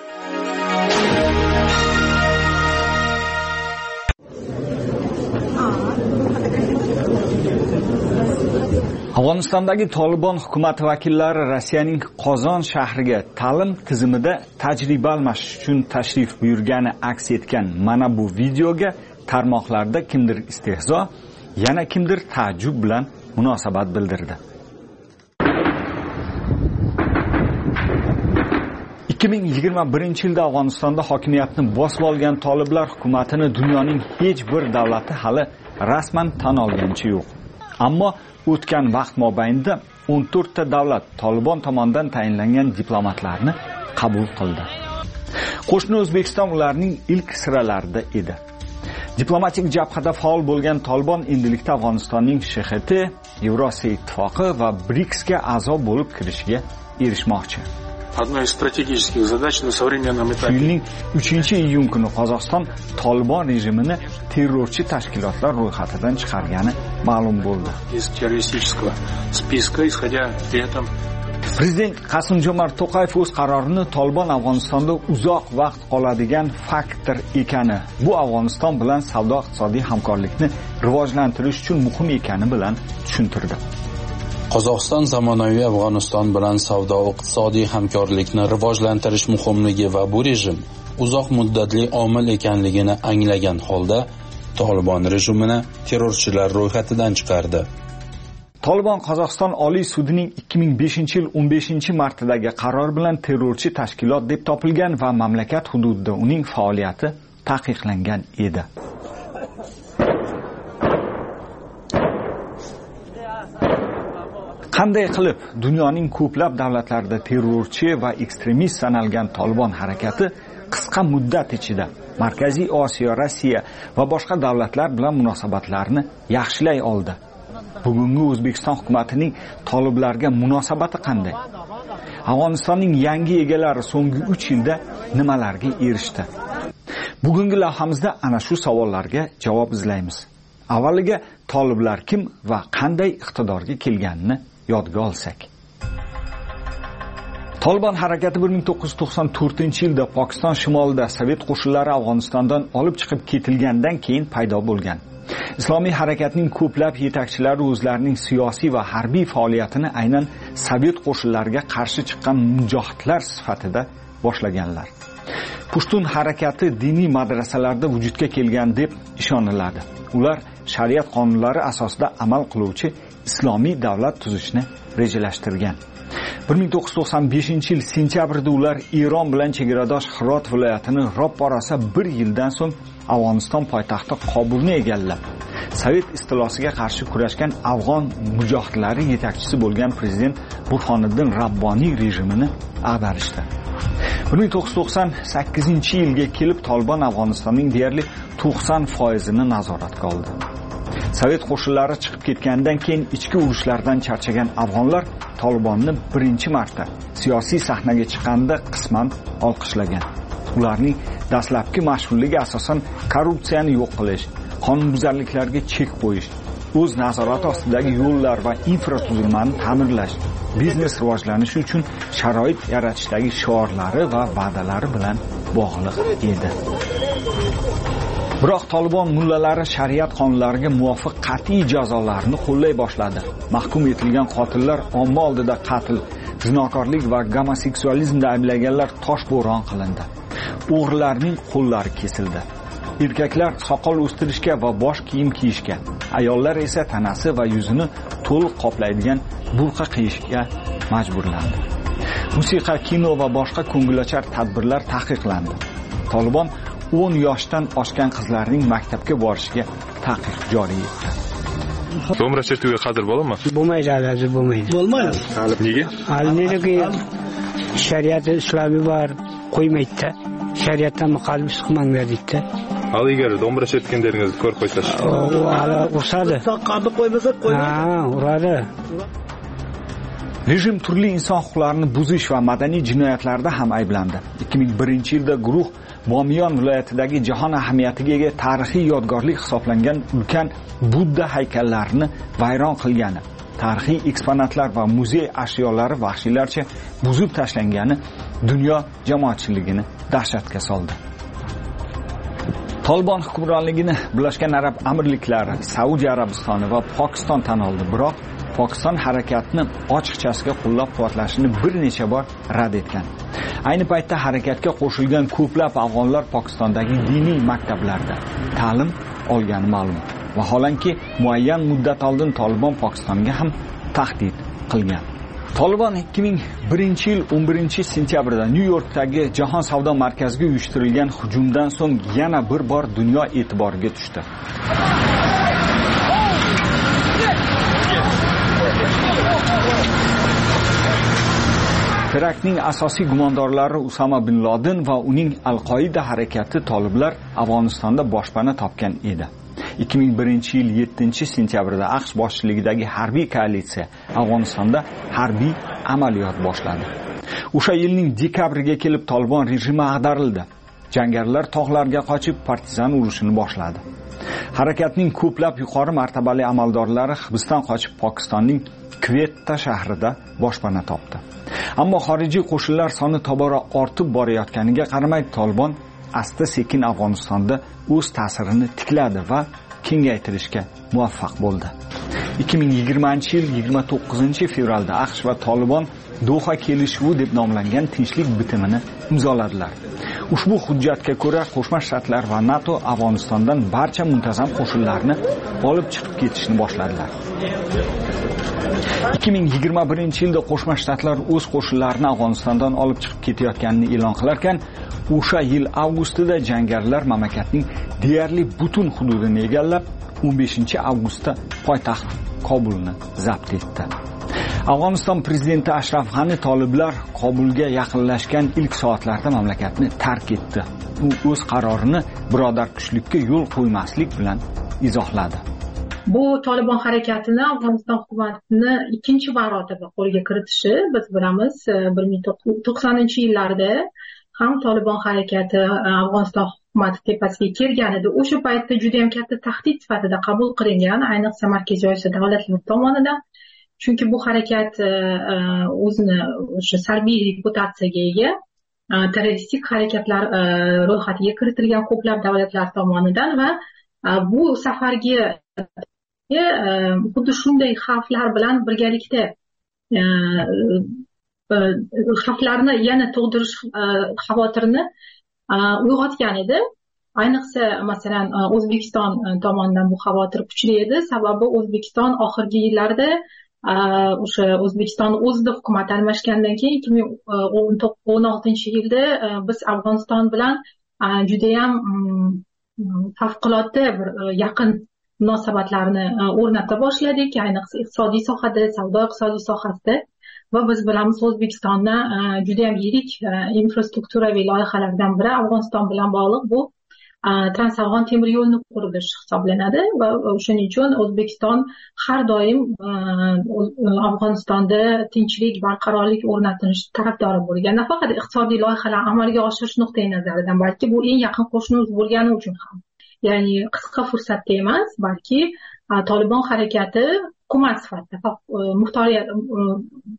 Afg'onistondagi Tolibon hukumati vakillari Rossiyaning Qozon shahriga ta'lim tizimida tajriba almashish uchun tashrif buyurgani aks etgan mana bu videoga tarmoqlarda kimdir istehzo, yana kimdir taajjub bilan munosabat bildirdi. ikki ming yigirma birinchi yilda Afg'onistonda hokimiyatni bosib olgan toliblar hukumatini dunyoning hech bir davlati hali rasman tan olganicha yo'q. Ammo o'tgan vaqt mobaynida o'n to'rtta davlat Tolibon tomonidan tayinlangan diplomatlarni qabul qildi. Qo'shni O'zbekiston ularning ilk siralarida edi. Diplomatik jabhada faol bo'lgan Tolibon endilikda Afg'onistonning Sh X T, Yevrosiyo ittifoqi va BRICS ga a'zo bo'lib kirishiga erishmoqchi. Одной из стратегических задач на современном этапе. Yilning uchinchi iyun kuni Qozog'iston Tolibon rejimini terrorchi tashkilotlar ro'yxatidan chiqargani ma'lum bo'ldi. Из террористического списка, исходя при этом Prezident Qasim-Jomart To'qayev o'z qarorini Tolibon Afg'onistonda uzoq vaqt qoladigan faktor ekani, bu Afg'oniston bilan savdo-iqtisodiy hamkorlikni rivojlantirish uchun muhim ekani bilan tushuntirdi. Qozog'iston zamonaviy Afg'oniston bilan savdo-iqtisodiy hamkorlikni rivojlantirish muhimligi va bu rejim uzoq muddatli omil ekanligini anglagan holda Tolibon rejimini terrorchilar ro'yxatidan chiqardi. Tolibon Qozog'iston Oliy sudining ikki ming beshinchi yil o'n beshinchi martidagi qaror bilan terrorchi tashkilot deb topilgan va mamlakat hududida uning faoliyati taqiqlangan edi. Qanday qilib dunyoning ko'plab davlatlarida terrorchi va ekstremist sanalgan Tolibon harakati qisqa muddat ichida Markaziy Osiyo, Rossiya va boshqa davlatlar bilan munosabatlarni yaxshilay oldi? Bugungi O'zbekiston hukumatining toliblarga munosabati qanday? Afg'onistonning yangi egalari so'nggi uch yilda nimalarga erishdi? Bugungi lavhamizda ana shu savollarga javob izlaymiz. Avvaliga toliblar kim va qanday iqtidorga kelganini yodga olsak. Tolibon harakati bir ming to'qqiz yuz to'qson to'rtinchi yilda Pokiston shimolida Sovet qo'shinlari Afg'onistondan olib chiqib ketilgandan keyin paydo bo'lgan. Islomiy harakatning ko'plab yetakchilari o'zlarining siyosiy va harbiy faoliyatini aynan Sovet qo'shinlariga qarshi chiqqan mujohidlar sifatida boshlaganlar. Pushtun harakati diniy madrasalarda vujudga kelgan deb ishoniladi. Ular shariat qonunlari asosida amal qiluvchi islomiy davlat tuzishni rejalashtirgan. bir ming to'qqiz yuz to'qson beshinchi yil sentyabrda ular Eron bilan chegaradosh Hirot viloyatini ro'p rosa bir yildan so'ng Afg'oniston poytaxti Qobulni egallab, Sovet istilosiga qarshi kurashgan afg'on mujohidlari yetakchisi bo'lgan prezident Burhoniddin Rabboniy rejimini ag'darishdi. bir ming to'qqiz yuz to'qson sakkizinchi yilga kelib Tolibon Afg'onistonning deyarli to'qson foizini nazoratga oldi. Sovet qo'shinlari chiqib ketgandan keyin ichki urushlardan charchagan afg'onlar Tolibonni birinchi marta siyosiy sahnaga chiqqanda qisman olqishlagan. Ularning dastlabki mashhurligi asosan korrupsiyani yo'q qilish, qonunbuzarliklarga chek qo'yish, o'z nazorati ostidagi yo'llar va infratuzilmani ta'mirlash, biznes rivojlanishi uchun sharoit yaratishdagi shiorlari va va'dalari bilan bog'liq edi. Biroq Tolibon mullalari shariat qonunlariga muvofiq qat'iy jazolarni qo'llay boshladi. Mahkum etilgan qotillar omma oldida qatl, zinokorlik va gomoseksualizmda ayblanganlar toshbo'ron qilindi. O'g'rilarning qo'llari kesildi. Erkaklar soqol o'stirishga va bosh kiyim kiyishga, ayollar esa tanasi va yuzini to'liq qoplaydigan burqa qiyishga majburlandi. Musiqa, kino va boshqa ko'ngilochar tadbirlar taqiqlandi. Tolibon o'n yoshdan oshgan qizlarning maktabga borishiga taqiq joriy etdi. Do'mra chertuvga qadr bo'ladimi? Bo'lmaydi, hozir bo'lmaydi. Bo'lmaydi. Nega? Nega? Shariat islomiy bor, qo'ymaydi. Shariatdan muxolif chiqmanglar deydi. Hali agar do'mra chertganlaringizni ko'rib qo'ysangiz. O, hali ursadi. Qadr qo'ymasa qo'ymaydi. Ha, uradi. Rejim turli inson huquqlarini buzish va madaniy jinoyatlarda ham ayblandi. ikki ming birinchi yilda guruh Bomiyon viloyatidagi jahon ahamiyatiga ega tarixiy yodgorlik hisoblangan ulkan Budda haykallarini vayron qilgani, tarixiy eksponatlar va muzey ashyolari vahshiylarcha buzib tashlangani dunyo jamoatchiligini dahshatga soldi. Tolibon hukmronligini Birlashgan Arab Amirliklari, Saudiya Arabistoni va Pokiston tan oldi, biroq Pokiston harakatni ochiqchasiga qo'llab-quvvatlashini bir necha bor rad etgan. Ayni paytda harakatga qo'shilgan ko'plab afg'onlar Pokistondagi diniy maktablarda ta'lim olgani ma'lum. Vaholanki, muayyan muddat oldin Tolibon Pokistonga ham tahdid qilgan. Tolibon ikki ming birinchi yil o'n birinchi sentyabrda Nyu-Yorkdagi Jahon savdo markaziga uyushtirilgan hujumdan so'ng yana bir bor dunyo e'tiboriga tushdi. Teraktning asosiy gumondorlari Usama bin Laden va uning Al-Qoida harakati toliblar Afg'onistonda boshpana topgan edi. ikki ming birinchi yil yettinchi sentyabrda AQSh boshchiligidagi harbiy koalitsiya Afg'onistonda harbiy amaliyot boshladi. O'sha yilning dekabriga kelib Tolibon rejimi ag'darildi. Jangarilar tog'larga qochib partizan urushini boshladi. Harakatning ko'plab yuqori martabali amaldorlari hibsdan qochib Pokistonning Kvetta shahrida boshpana topdi. Ammo xorijiy qo'shinlar soni tobora ortib borayotganiga qaramay Tolibon asta-sekin Afg'onistonda o'z ta'sirini tikladi va kengaytirishga muvaffaq bo'ldi. ikki ming yigirmanchi yil yigirma to'qqizinchi fevralda AQSh va Tolibon Doha kelishuvi deb nomlangan tinchlik bitimini imzoladilar. Ushbu hujjatga ko'ra Qo'shma Shtatlar va NATO Afg'onistondan barcha muntazam qo'shinlarni olib chiqib ketishni boshladilar. ikki ming yigirma birinchi yilda Qo'shma Shtatlar o'z qo'shinlarini Afg'onistondan olib chiqib ketayotganini e'lon qilarkan, o'sha yil avgustida jangarilar mamlakatning deyarli butun hududini egallab, o'n beshinchi avgustda poytaxt Kobulni zabt etdi. Afg'oniston prezidenti Ashraf G'ani toliblar Kobulga yaqinlashgan ilk soatlarda mamlakatni tark etdi. U o'z qarorini birodarkushlikka yo'l qo'ymaslik bilan izohladi. Bu Tolibon harakatini Afg'oniston hukumatini ikkinchi marotaba qo'lga kiritishi biz bilamiz. bir ming to'qsoninchi yillarda ham Tolibon harakati Afg'oniston hukumati tepasiga kelgan edi. O'sha paytda juda ham katta tahdid sifatida qabul qilingan, ayniqsa Markaziy Osiyo davlatlari tomonidan. Chunki bu harakat o'zini o'sha salbiy reputatsiyaga ega, terroristik harakatlar ro'yxatiga kiritilgan ko'plab davlatlar tomonidan va bu safargi xuddi shunday xavflar bilan birgalikda xavflarni yana tug'dirish xavotirini uyg'otgan edi. Ayniqsa masalan O'zbekiston tomonidan bu xavotir kuchli edi, sababi O'zbekiston oxirgi yillarda o'sha O'zbekiston o'zida hukumat almashgandan keyin ikki ming o'n oltinchi yilda biz Afg'oniston bilan juda ham favqulodda bir yaqin munosabatlarni o'rnata boshladik, ayniqsa iqtisodiy sohada, savdo iqtisodiy sohasida. Va biz bilamiz O'zbekistonda juda ham yirik infrastrukturaviy loyihalardan biri Afg'oniston bilan bog'liq bu Transafg'on temir yo'lni qurilish hisoblanadi va shuning uchun O'zbekiston har doim Afg'onistonda tinchlik, barqarorlik o'rnatish tarafdori bo'lgan. Nafaqat iqtisodiy loyihalar amalga oshirish nuqtai nazaridan, balki bu eng yaqin qo'shnimiz bo'lgani uchun ham. Ya'ni qisqa fursatda emas, balki Tolibon harakati hukumat sifatida, muxtoriyat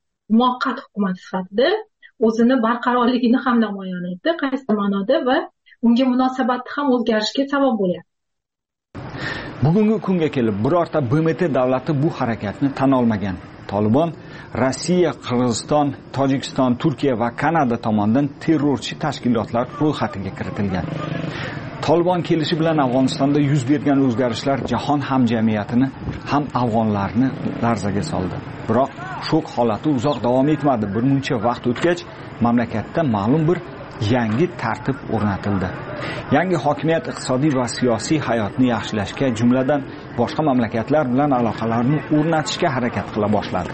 muvaqqat hukumat sifatida o'zini barqarorligini ham namoyon etdi, qaysi ma'noda, va unga munosabatni ham o'zgarishiga sabab bo'lyapti. Bugungi kunga kelib birorta B M T davlati bu harakatni tan olmagan. Tolibon Rossiya, Qirg'iziston, Tojikiston, Turkiya va Kanada tomonidan terrorchi tashkilotlar ro'yxatiga kiritilgan. Tolibon kelishi bilan Afg'onistonda yuz bergan o'zgarishlar jahon hamjamiyatini ham afg'onlarni larzaga soldi. Biroq shok holati uzoq davom etmadi. Bir muncha vaqt o'tgach, mamlakatda ma'lum bir yangi tartib o'rnatildi. Yangi hokimiyat iqtisodiy va siyosiy hayotni yaxshilashga, jumladan boshqa mamlakatlar bilan aloqalarni o'rnatishga harakat qila boshladi.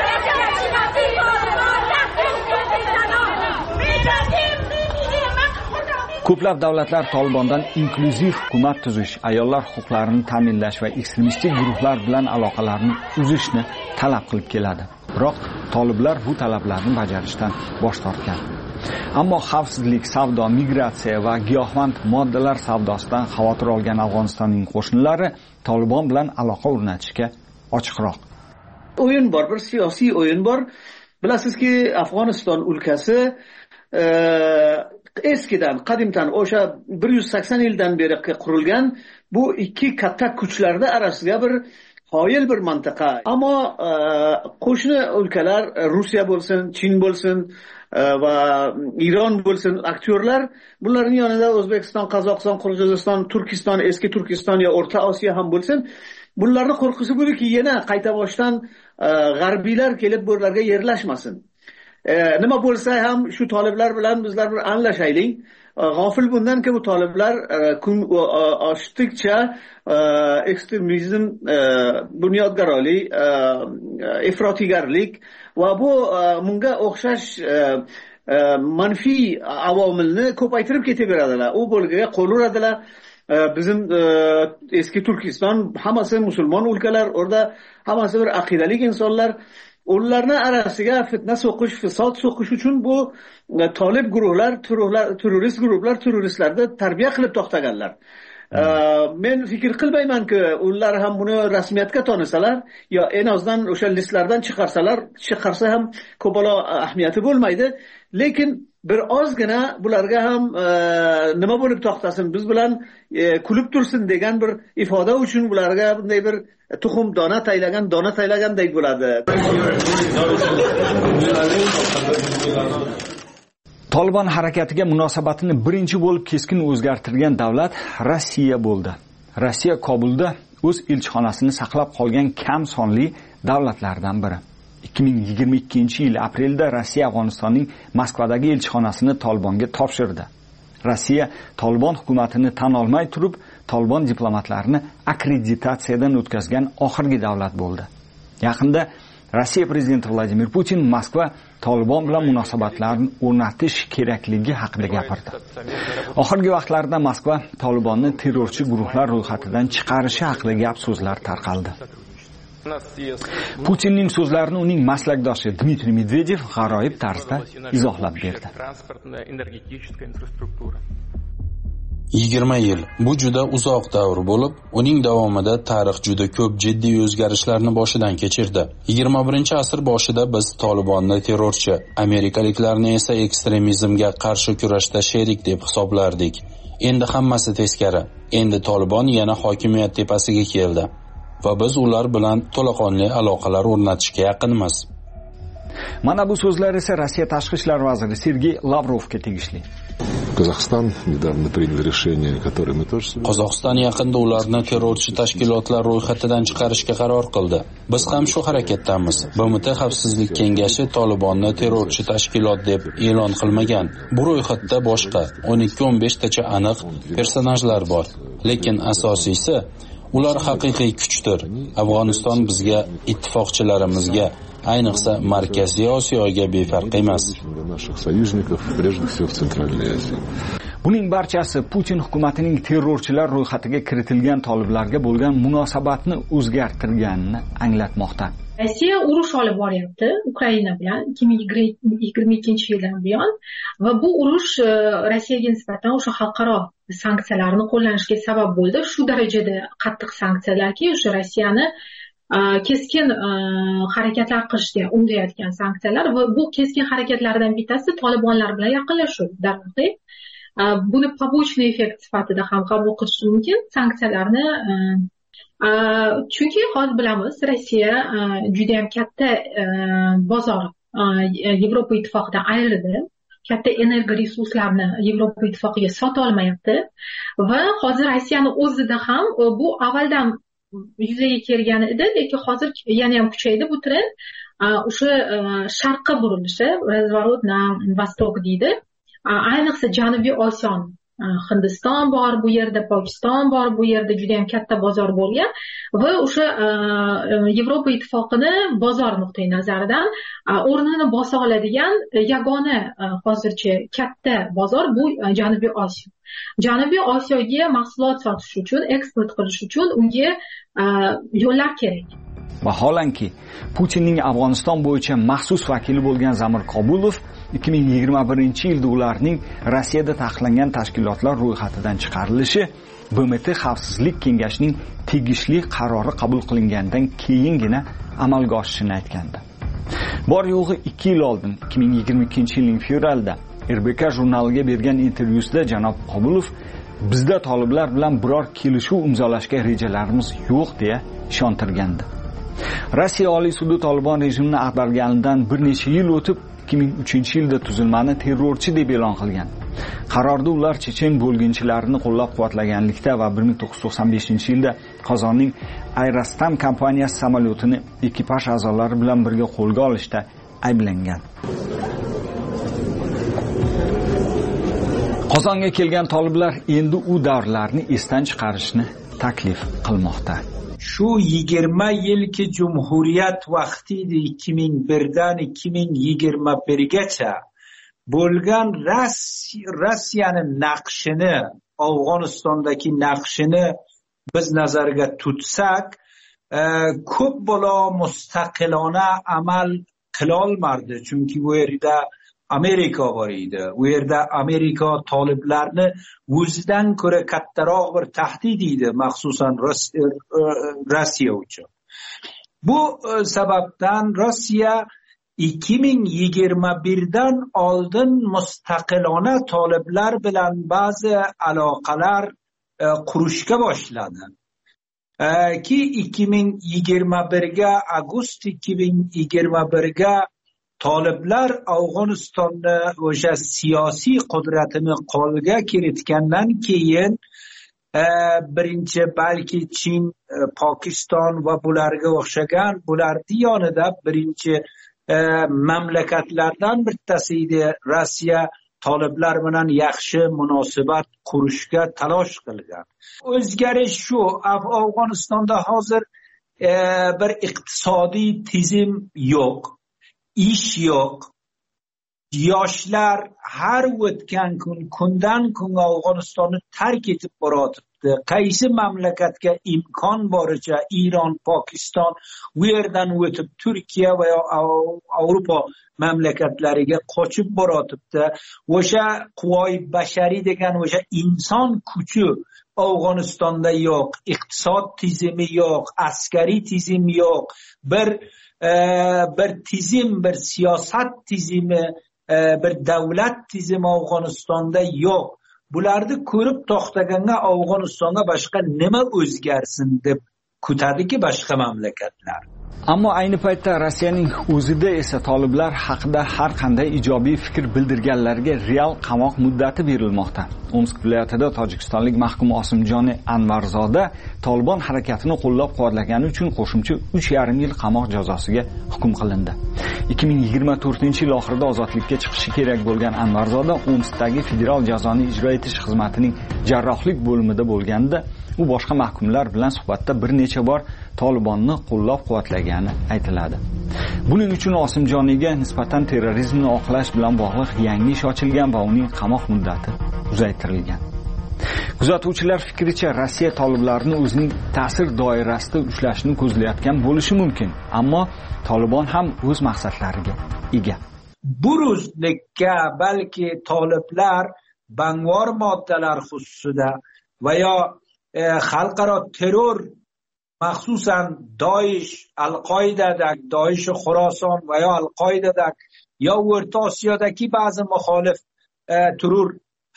Ko'plab davlatlar Tolibondan inklyuziv hukumat tuzish, ayollar huquqlarini ta'minlash va ekstremistik guruhlar bilan aloqalarni uzishni talab qilib keladi. Biroq toliblar bu talablarni bajarishdan bosh tortgan. Ammo xavfsizlik, savdo, migratsiya va giyohvand moddalar savdosidan xavotir olgan Afg'onistonning qo'shinlari Tolibon bilan aloqa o'rnatishga ochiqroq. O'yin bor, bir siyosiy o'yin bor. Bilasizki, Afg'oniston o'lkasi e, eskidan, qadimdan o'sha bir yuz sakson yildan beri qurilgan bu ikki katta kuchlarda orasida bir qoyil bir mantiqa. Ammo e, qo'shni o'lkalar, Rossiya bo'lsin, Chin bo'lsin va Iron bo'lsin, aktyorlar, bularning yonida O'zbekiston, Qozog'iston, Qirg'iziston, Turkiston, eski Turkiston yo O'rta Osiyo ham bo'lsin, bularning qo'rqusi bo'liki yana qayta boshdan g'arbiylar kelib bularga yerlashmasin. E, nima bo'lsa ham shu toliblar bilan bizlar bir anglashaylik. G'ofil bundanki bu toliblar kun oshtikcha ekstremizm, bunyodgarlik, ifrotgarlik va bu bunga o'xshash manfiy avomilni ko'paytirib ketaveradilar. U bo'lgaga qo'l uradilar. Bizim eski Turkiston hammasi musulmon o'lkalar, orada hammasi bir aqidalik insonlar. Ularni arasiga fitna so'qish, fasod so'qish uchun bu tolib guruhlar, terrorist guruhlar, terroristlarni tarbiya qilib to'xtaganlar. Men fikr qilmaymanki, ular ham buni rasmiyatga tonisalar yo en azdan o'sha listlardan chiqarsalar, chiqarsa ham ko'palo ahamiyati bo'lmaydi. Lekin bir ozgina bularga ham e, nima bo'lib to'xtasin, biz bilan e, kulib tursin degan bir ifoda uchun bularga bunday bir tuxum dona taylagan, dona taylagandek bo'ladi. Tolibon harakatiga munosabatini birinchi bo'lib keskin o'zgartirgan davlat Rossiya bo'ldi. Rossiya Kobulda o'z elchixonasini saqlab qolgan kam sonli davlatlardan biri. ikki ming yigirma ikkinchi yil aprelda Rossiya Afg'onistonning Moskvadagi elchixonasini Tolibonga topshirdi. Rossiya Tolibon hukumatini tan olmay turib, Tolibon diplomatlarini akkreditatsiyadan o'tkazgan oxirgi davlat bo'ldi. Yaqinda Rossiya prezidenti Vladimir Putin Moskva Tolibon bilan munosabatlarni o'rnatish kerakligi haqida gapirdi. Oxirgi vaqtlarda Moskva Tolibonni terrorchi guruhlar ro'yxatidan chiqarishi haqida gap so'zlar tarqaldi. Putinning so'zlarini uning maslakdoshi Dmitriy Medvedev g'aroyib tarzda izohlab berdi. yigirma yil bu juda uzoq davr bo'lib, uning davomida tarix juda ko'p jiddiy o'zgarishlarni boshidan kechirdi. yigirma birinchi asr boshida biz Tolibonni terrorchi, amerikaliklarni esa ekstremizmga qarshi kurashda sherik deb hisoblardik. Endi hammasi teskari. Endi Tolibon yana hokimiyat tepasiga keldi va biz ular bilan to'laqonli aloqalar o'rnatishga yaqinmiz. Mana bu so'zlar esa Rossiya tashqi ishlar vaziri Sergey Lavrovga tegishli. Qozog'iston недавно принял решение, которое мы тоже Qozog'iston yaqinda ularni terrorchi tashkilotlar ro'yxatidan chiqarishga qaror qildi. Biz ham shu harakatdamiz. B M T Xavfsizlik kengashi Tolibonni terrorchi tashkilot deb e'lon qilmagan. Bu ro'yxatda boshqa o'n ikki o'n besh tacha aniq personajlar bor. Lekin asosiysi ular haqiqiy kuchdir. Afg'oniston bizga, ittifoqchilarimizga, ayniqsa Markaziy Osiyoga befarq emas. Buning barchasi Putin hukumatining terrorchilar ro'yxatiga kiritilgan toliblarga bo'lgan munosabatni o'zgartirganini anglatmoqda. Rossiya urush olib boryapti Ukraina bilan ikki ming yigirma ikkinchi yildan buyon va bu urush Rossiyaga nisbatan o'sha xalqaro sanksiyalarni qo'llanishga sabab bo'ldi. Shu darajada qattiq sanksiyalarki, o'sha Rossiyani keskin harakatlar qilishga undayotgan sanksiyalar va bu keskin harakatlardan bittasi Tolibonlar bilan yaqinlashuv. Darhaqiqat buni побочный effekt sifatida ham qabul qilish mumkin sanksiyalarni. Chunki hozir bilamiz, Rossiya juda ham katta bozor Yevropa ittifoqidan ayrildi. Katta energiya resurslarni Yevropa ittifoqiga sota olmayapti va hozir Rossiyani o'zida ham bu avvaldan yuzaga kelgan edi, lekin hozir yana ham kuchaydi bu trend. O'sha sharqqa burilishi, razворот на восток deydi. Ayniqsa Janubiy Osiyo, Hindiston bor bu yerda, Pokiston bor bu yerda, juda ham katta bozor bo'lgan va o'sha Yevropa ittifoqini bozor nuqtai nazaridan o'rnini bosa oladigan yagona hozircha katta bozor bu Janubiy Osiyo. Janubiy Osiyoga mahsulot sotish uchun, eksport qilish uchun unga yo'llar kerak. Vaholanki Putinning Afg'oniston bo'yicha maxsus vakili bo'lgan Zamir Qobulov ikki ming yigirma birinchi yilda ularning Rossiyada taqiqlangan tashkilotlar ro'yxatidan chiqarilishi B M T Xavfsizlik kengashining tegishli qarori qabul qilingandan keyingina amalga oshishini aytgandi. Bor yo'g'i ikki yil oldin ikki ming yigirma ikkinchi yilning fevralda R B K jurnaliga bergan intervyusida janob Qobulov bizda toliblar bilan biror kelishuv imzolashga rejalarimiz yo'q deya ishontirgandi. Rossiya Oliy sudi Tolibon rejimini ag'darganidan bir necha yil o'tib ikki ming uchinchi yilda tuzilmani terrorchi deb e'lon qilgan. Qarorda ular chechen bo'lginchilarini qo'llab-quvvatlaganlikda va bir ming to'qqiz yuz to'qson beshinchi yilda Qozonning Aerostam kompaniyasi samolyotini ekipaj a'zolari bilan birga qo'lga olishda ayblangan. Qozonga kelgan toliblar endi u davrlarni esdan chiqarishni taklif qilmoqda. Shu yigirma yilki Cumhuriyet vaqtida ikki ming birdan ikki ming yigirma birgacha bo'lgan Rossiyaning naqshini, Afg'onistondagi naqshini biz nazarga tutsak, ko'p bo'la mustaqilona amal qila olmadi. Chunki bu yerda Amerika bor edi. U yerda Amerika toliblarni o'zidan ko'ra kattaroq bir tahdid edi, maxsusan Rossiya uchun. Bu sababdan Rossiya ikki ming yigirma birdan oldin mustaqilona toliblar bilan ba'zi aloqalar qurishga boshladi. Ki ikki ming yigirma birga avgust ikki ming yigirma birga toliblar Afg'onistonni o'sha siyosiy qudratini qo'lga kiritgandan keyin birinchi balki Chin, Pokiston va bularga o'xshagan bularning yonida birinchi mamlakatlardan bittasi edi. Rossiya toliblar bilan yaxshi munosabat qurishga talosh qilgan. O'zgarish shu, Afg'onistonda hozir bir iqtisodiy tizim yo'q. Ish yo'q. Yoshlar har o'tgan kun kundan kunga Afg'onistonni tark etib boryapti. Qaysi mamlakatga imkon boricha Iron, Pokiston, u yerdan o'tib Turkiya va Avrupa mamlakatlariga qochib boryapti. O'sha quvvoy bashariy degan o'sha inson kuchi Afg'onistonda yo'q, iqtisod tizimi yo'q, askariy tizim yo'q. Bir bir tizim, bir siyosat tizimi, bir davlat tizimi Afg'onistonda yo'q. Bularni ko'rib to'xtaganda Afg'onistonga boshqa nima o'zgarsin deb kutadiki boshqa mamlakatlar. Ammo ayni paytda Rossiyaning o'zida esa toliblar haqida har qanday ijobiy fikr bildirganlarga real qamoq muddati berilmoqda. Omsk viloyatida tojikistonlik mahkum Osimjon Anvarzoda Tolibon harakatini qo'llab-quvvatlagani uchun qo'shimcha uch yarim yil qamoq jazosiga hukm qilindi. ikki ming yigirma to'rtinchi yil oxirida ozodlikka chiqishi kerak bo'lgan Anvarzoda Omskdagi federal jazoni ijro etish xizmatining jarrohlik bo'limida bo'lganda, u boshqa mahkumlar bilan suhbatda bir necha bor Tolibonni qo'llab-quvvatlagani aytiladi. Buning uchun Osimjoniga nisbatan terrorizmni oqlash bilan bog'liq yangi ish ochilgan va uning qamoq muddati uzaytirilgan. Kuzatuvchilar fikricha, Rossiya toliblarni o'zining ta'sir doirasida ushlashni ko'zlayotgan bo'lishi mumkin, ammo Tolibon ham o'z maqsadlariga ega. Buruzlikka balki toliblar bangvor moddalar xususida va yo xalqaro terror, maxsusan Doish, Al-Qoidadak, Doish Xorason va yo Al-Qoidadak yo O'rta Osiyodagi ba'zi muxolif terror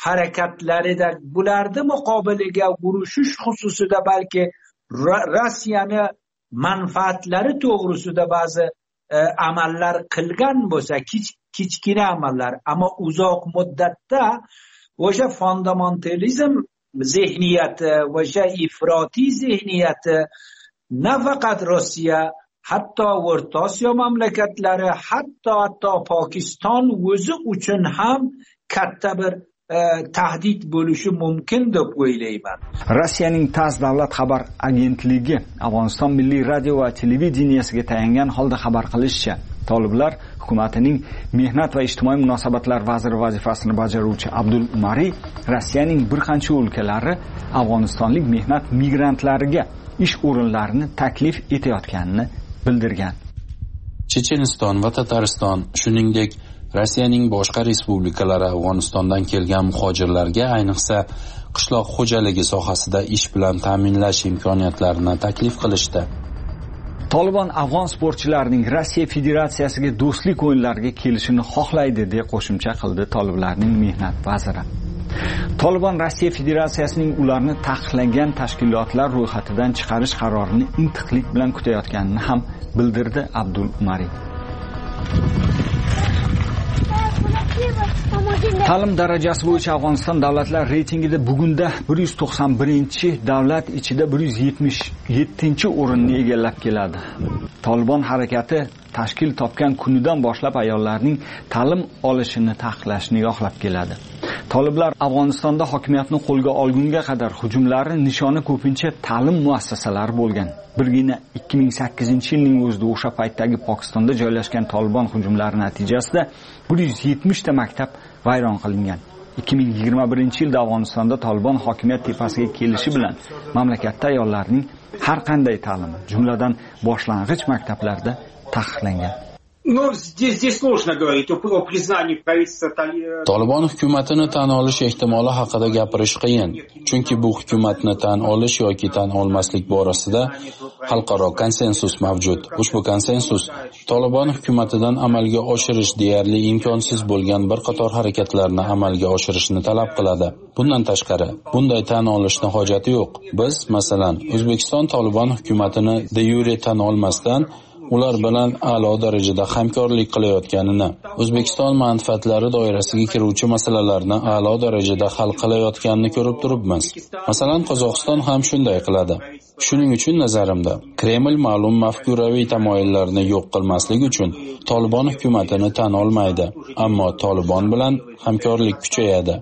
harakatlarida bularni muqobiliga urushish xususida balki Rossiyani manfaatlari to'g'risida ba'zi e, amallar qilgan bo'lsa, kichkina amallar, ammo uzoq muddatda o'sha fundamentalizm zehniyati, o'sha ifrotiy zehniyati nafaqat Rossiya, hatto O'rta Osiyo mamlakatlari, hatto hatto Pokiston o'zi uchun ham katta bir e, tahdid bo'lishi mumkin deb o'ylayman. Rossiyaning TASS davlat xabar agentligi Afg'oniston milliy radio va televideniyasiga tayangan holda xabar qilishicha, toliblar hukumatining mehnat va ijtimoiy munosabatlar vaziri vazifasini bajaruvchi Abdul Umari Rossiyaning bir qancha o'lkalari afg'onistonlik mehnat migrantlariga ish o'rinlarini taklif etayotganini bildirgan. Checheniston va Tatariston, shuningdek Rossiyaning boshqa respublikalari Afg'onistondan kelgan muhojirlarga ayniqsa qishloq xo'jaligi sohasida ish bilan ta'minlash imkoniyatlarini taklif qilishdi. Tolibon afg'on sportchilarining Rossiya Federatsiyasiga do'stlik o'yinlariga kelishini xohlaydi deb qo'shimcha qildi toliblarning mehnat vaziri. Tolibon Rossiya Federatsiyasining ularni taqiqlangan tashkilotlar ro'yxatidan chiqarish qarorini intiqlik bilan kutayotganini ham bildirdi Abdul Umari. Ta'lim darajasi bo'yicha Afg'oniston davlatlar reytingida bugunda bir yuz to'qson birinchi davlat ichida bir yuz yetmish yettinchi o'rinni egallab keladi. Tolibon harakati tashkil topgan kunidan boshlab ayollarning ta'lim olishini taqiqlashni yoqlab keladi. Toliblar Afg'onistonda hokimiyatni qo'lga olgunga qadar hujumlari nishoni ko'pincha ta'lim muassasalari bo'lgan. Birgina ikki ming sakkizinchi yilning o'zida o'sha paytdagi Pokistonda joylashgan Tolibon hujumlari natijasida bir yuz yetmish ta maktab vayron qilingan. ikki ming yigirma birinchi yilda Afg'onistonda Tolibon hokimiyat tepasiga kelishi bilan mamlakatda ayollarning har qanday ta'limi, jumladan boshlang'ich maktablarda taqiqlangan. Но здесь, здесь сложно говорить о, о признании правительства Талибана. Tolibon hukumatini tan olish ehtimoli haqida gapirish qiyin, chunki bu hukumatni tan olish yoki tan olmaslik borasida xalqaro konsensus mavjud. Ushbu konsensus Tolibon hukumatidan amalga oshirish deyarli imkonsiz bo'lgan bir qator harakatlarni amalga oshirishni talab qiladi. Bundan tashqari, bunday tan olishni hojati yo'q. Biz, masalan, O'zbekiston Tolibon hukumatini de yure tan olmasdan ular bilan a'lo darajada hamkorlik qilayotganini, O'zbekiston manfaatlari doirasiga kiruvchi masalalarni a'lo darajada hal qilayotganini ko'rib turibmiz. Masalan, Qozog'iston ham shunday qiladi. Shuning uchun nazarimda, Kreml ma'lum mafkuraviy tamoyillarni yo'q qilmaslik uchun Tolibon hukumatini tan olmaydi, ammo Tolibon bilan hamkorlik kuchayadi.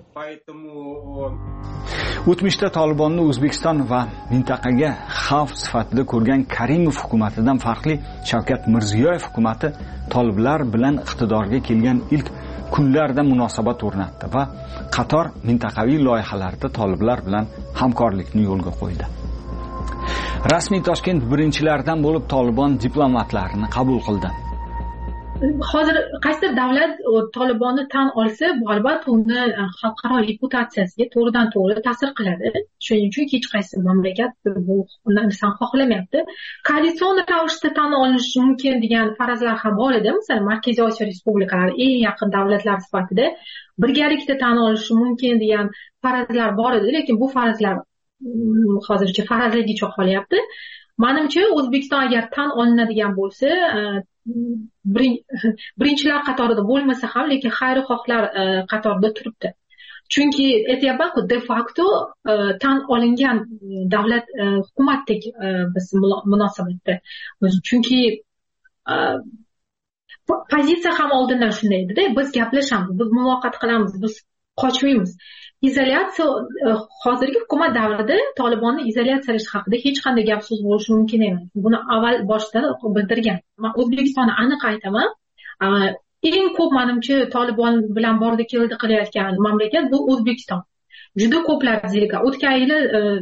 O'tmishda Tolibonni O'zbekiston va mintaqaga xavf sifatida ko'rgan Karimov hukumatidan farqli Shavkat Mirziyoyev hukumati toliblar bilan iqtidorga kelgan ilk kunlarda munosabat o'rnatdi va qator mintaqaviy loyihalarda toliblar bilan hamkorlikni yo'lga qo'ydi. Rasmiy Toshkent birinchilardan bo'lib Tolibon diplomatlarini qabul qildi. Hozir qaysi davlat Tolibonni tan olsa, albatta uni xalqaro reputatsiyasiga to'g'ridan to'g'ri ta'sir qiladi. Shuning uchun hech qaysi mamlakat bu narsani xohlamayapti. Koalitsion ravishda tan olinishi mumkin degan farazlar ham bor edi. Masalan, Markaziy Osiyo respublikalari eng yaqin davlatlar sifatida birgalikda tan olishi mumkin degan farazlar bor edi, lekin bu farazlar hozircha farazligicha qolyapti. Menimcha, O'zbekiston agar tan olinadigan bo'lsa, birinchilar qatorida bo'lmasa ham, lekin xayrixohlar qatorida turibdi. Chunki aytyapman-ku, de facto tan olingan davlat hukumatdek biz munosabatda. Chunki pozitsiya ham oldindan shunday edi-da, biz gaplashamiz, biz muloqot qilamiz, biz qochmaymiz. Izolyatsiya hozirgi hukumat davrida Tolibonni izolyatsiyalash haqida hech qanday gap so'z bo'lishi mumkin emas. Buni avval boshdan bildirgan. Men O'zbekistonni aniq aytaman. Eng ko'p menimcha Tolibon bilan bordi keldi qilayotgan mamlakat bu O'zbekiston. Juda ko'plar delegatsiya o'tgan yili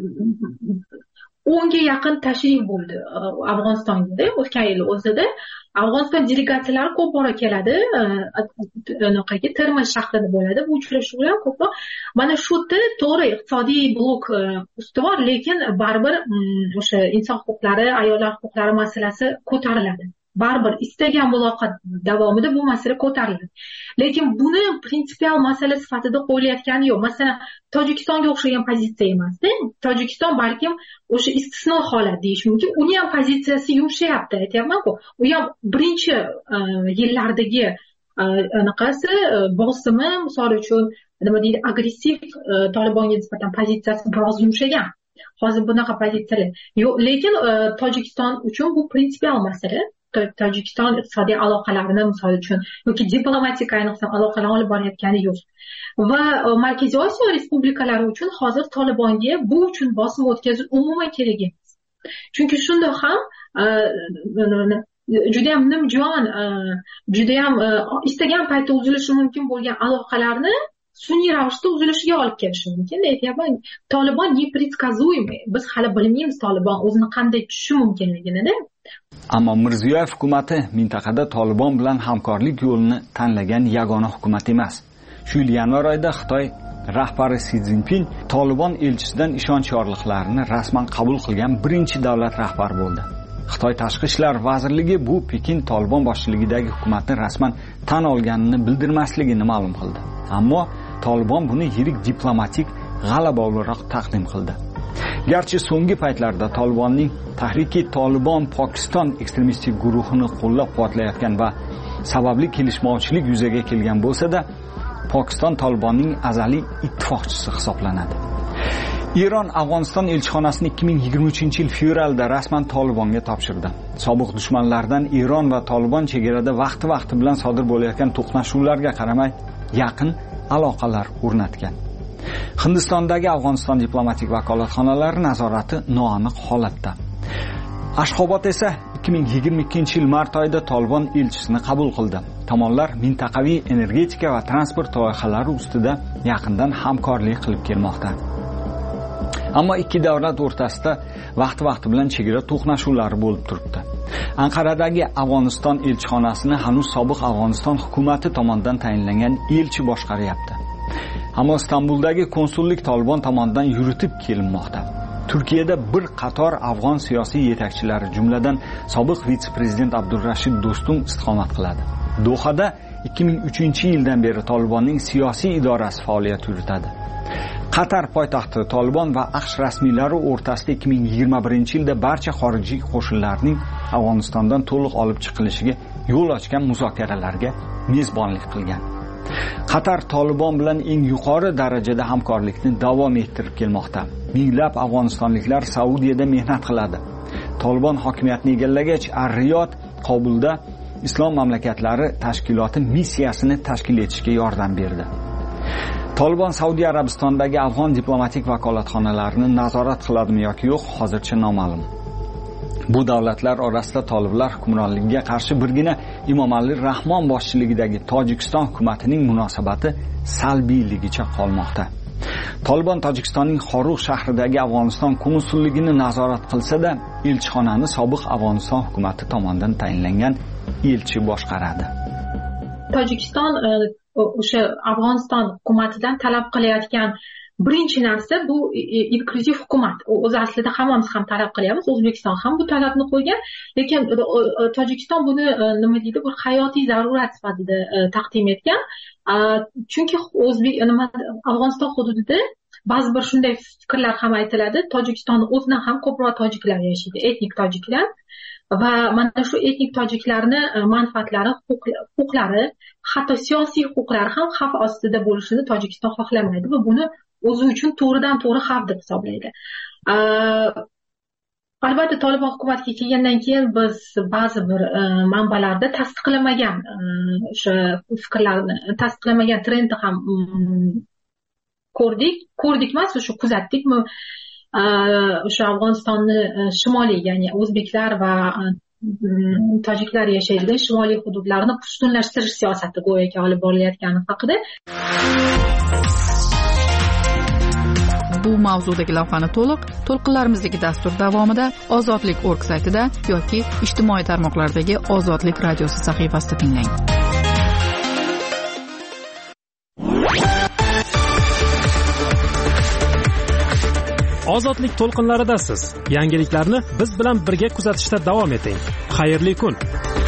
o'nga yaqin tashrif bo'ldi Afg'onistonga, o'tgan yil o'zida. Afg'oniston delegatsiyalari ko'p bora keladi, anaqaga Termiz shahrida bo'ladi. Bu uchrashuvlar ko'proq mana shu to'g'ri iqtisodiy blok ustuvor, lekin baribir o'sha inson huquqlari, ayollar huquqlari masalasi ko'tariladi. baribir istagan muloqot davomida bu masala ko'tariladi. Lekin buni prinsipial masala sifatida qo'yilayotgani yo'q. Masalan, Tojikistonga o'xshagan pozitsiya emasda. Tojikiston balkim o'sha istisno holat deyish mumkin. Uni ham pozitsiyasi yumshayapti, aytyapman-ku. U ham birinchi yillardagi anaqasi bosimi, misol uchun nima deydi, agressiv Tolibonga nisbatan pozitsiyasi biroz yumshagan. Hozir bunaqa pozitsiyalar yo'q, lekin Tojikiston uchun bu prinsipial masala. Tojikiston iqtisodiy aloqalarini misol uchun yoki diplomatik ayniqsa aloqalarni olib borayotgani yo'q. Va Markaziy Osiyo respublikalari uchun hozir Tolibonga bu uchun bosim o'tkazish umuman kerak emas. Chunki shunda ham juda ham nimjon, juda ham istagan paytda uzilishi mumkin bo'lgan aloqalarni sun'iy ravishda uzilishiga olib kelishi mumkin. Aytyapman, Tolibon непредсказуемый. Biz hali bilmaymiz Tolibon o'zini qanday tushishi mumkinligini-da. Ammo Mirziyoyev hukumati mintaqada Tolibon bilan hamkorlik yo'lini tanlagan yagona hukumat emas. Shu yil yanvar oyida Xitoy rahbari Si Szinpin Tolibon elchisidan ishonch yorliqlarini rasman qabul qilgan birinchi davlat rahbari bo'ldi. Xitoy Tashqi ishlar vazirligi bu Pekin Tolibon boshchiligidagi hukumatni rasman tan olganini bildirmasligini ma'lum qildi. Ammo Tolibon buni yirik diplomatik g'alaba o'laroq taqdim qildi. Garchi so'nggi paytlarda Tolibonning Tahriki Tolibon Pokiston ekstremistik guruhini qo'llab-quvvatlayotgan va sababli kelishmovchilik yuzaga kelgan bo'lsa-da, Pokiston Tolibonning azaliy ittifoqchisi hisoblanadi. Eron Afg'oniston elchixonasini ikki ming yigirma uchinchi yil fevralda rasman Tolibonga topshirdi. Sobiq dushmanlardan Eron va Tolibon chegarada vaqti-vaqti bilan sodir bo'layotgan to'qnashuvlarga qaramay yaqin aloqalar o'rnatgan. Hindistondagi Afg'oniston diplomatik vakolatxonalari nazorati noaniq holatda. Ashxobod esa ikki ming yigirma ikkinchi yil mart oyida Tolibon elchisini qabul qildi. Tomonlar mintaqaviy energetika va transport loyihalari ustida yaqindan hamkorlik qilib kelmoqda. Ammo ikki davlat o'rtasida vaqti-vaqti bilan chegara to'qnashuvlari bo'lib turibdi. Anqaradagi Afg'oniston elchixonasini hanuz sobiq Afg'oniston hukumati tomonidan tayinlangan elchi boshqaryapti. Ammo Istanbuldagi konsullik Tolibon tomonidan yuritib kelinmoqda. Turkiyada bir qator afg'on siyosiy yetakchilari, jumladan sobiq vitse-prezident Abdurashid Do'stum istiqomat qiladi. Dohada ikki ming uchinchi yildan beri Tolibonning siyosiy idorasi faoliyat yuritadi. Qatar poytaxti Tolibon va AQSh rasmiylari o'rtasida ikki ming yigirma birinchi yilda barcha xorijiy qo'shinlarning Afg'onistondan to'liq olib chiqilishiga yo'l ochgan muzokaralarga mezbonlik qilgan. Qatar Tolibon bilan eng yuqori darajada hamkorlikni davom ettirib kelmoqda. Minglab afg'onistonliklar Saudiyada mehnat qiladi. Tolibon hokimiyatni egallagach, Ar-Riyod Kobulda Islom mamlakatlari tashkiloti missiyasini tashkil etishga yordam berdi. Tolibon Saudiya Arabistonidagi afg'on diplomatik vakolatxonalarini nazorat qiladimi yoki yo'q, hozircha noma'lum. Bu davlatlar orasida toliblar hukmronligiga qarshi birgina Imomali Rahmon boshchiligidagi Tojikiston hukumatining munosabati salbiyligicha qolmoqda. Tolibon Tojikistonning Xorug shahridagi Afg'oniston konsulligini nazorat qilsa-da, elchixonani sobiq Afg'oniston hukumati tomonidan tayinlangan elchi boshqaradi. Tojikiston o'sha Afg'oniston hukumatidan talab qilayotgan birinchi narsa bu inklyuziv hukumat. O'z aslida hammamiz ham talab qilyapmiz, O'zbekiston ham bu talabni qo'ygan, lekin Tojikiston buni nima deydi, bir hayotiy zarurat sifatida taqdim etgan. Chunki O'zbek nima Afg'oniston hududida ba'zi bir shunday fikrlar ham aytiladi. Tojikistonning o'zidan ham ko'proq tojiklar yashaydi, etnik tojiklar. Va mana shu etnik tojiklarni manfaatlari, huquqlari, hatto siyosiy huquqlari ham xavf ostida bo'lishini Tojikiston xohlamaydi va buni o'zi uchun to'g'ridan to'g'ri xavf deb hisoblaydi. Albatta, Tolibon hukumatga kelgandan keyin biz ba'zi bir manbalarda tasdiqlamagan o'sha fikrlarni, tasdiqlamagan trendni ham ko'rdik, ko'rdik emas, o'sha kuzatdikmi? O'sha Afg'onistonni shimoliy, ya'ni o'zbeklar va tojiklar yashaydigan shimoliy hududlarni pushtunlashtirish siyosati go'yoki olib borilayotgani haqida. Bu mavzudagi lavhani to'liq to'lqinlarimizdagi dastur davomida ozodlik точка org saytida yoki ijtimoiy tarmoqlardagi Ozodlik radiosi sahifasida tinglang. Ozodlik to'lqinlaridasiz. Yangiliklarni biz bilan birga kuzatishda davom eting. Xayrli kun.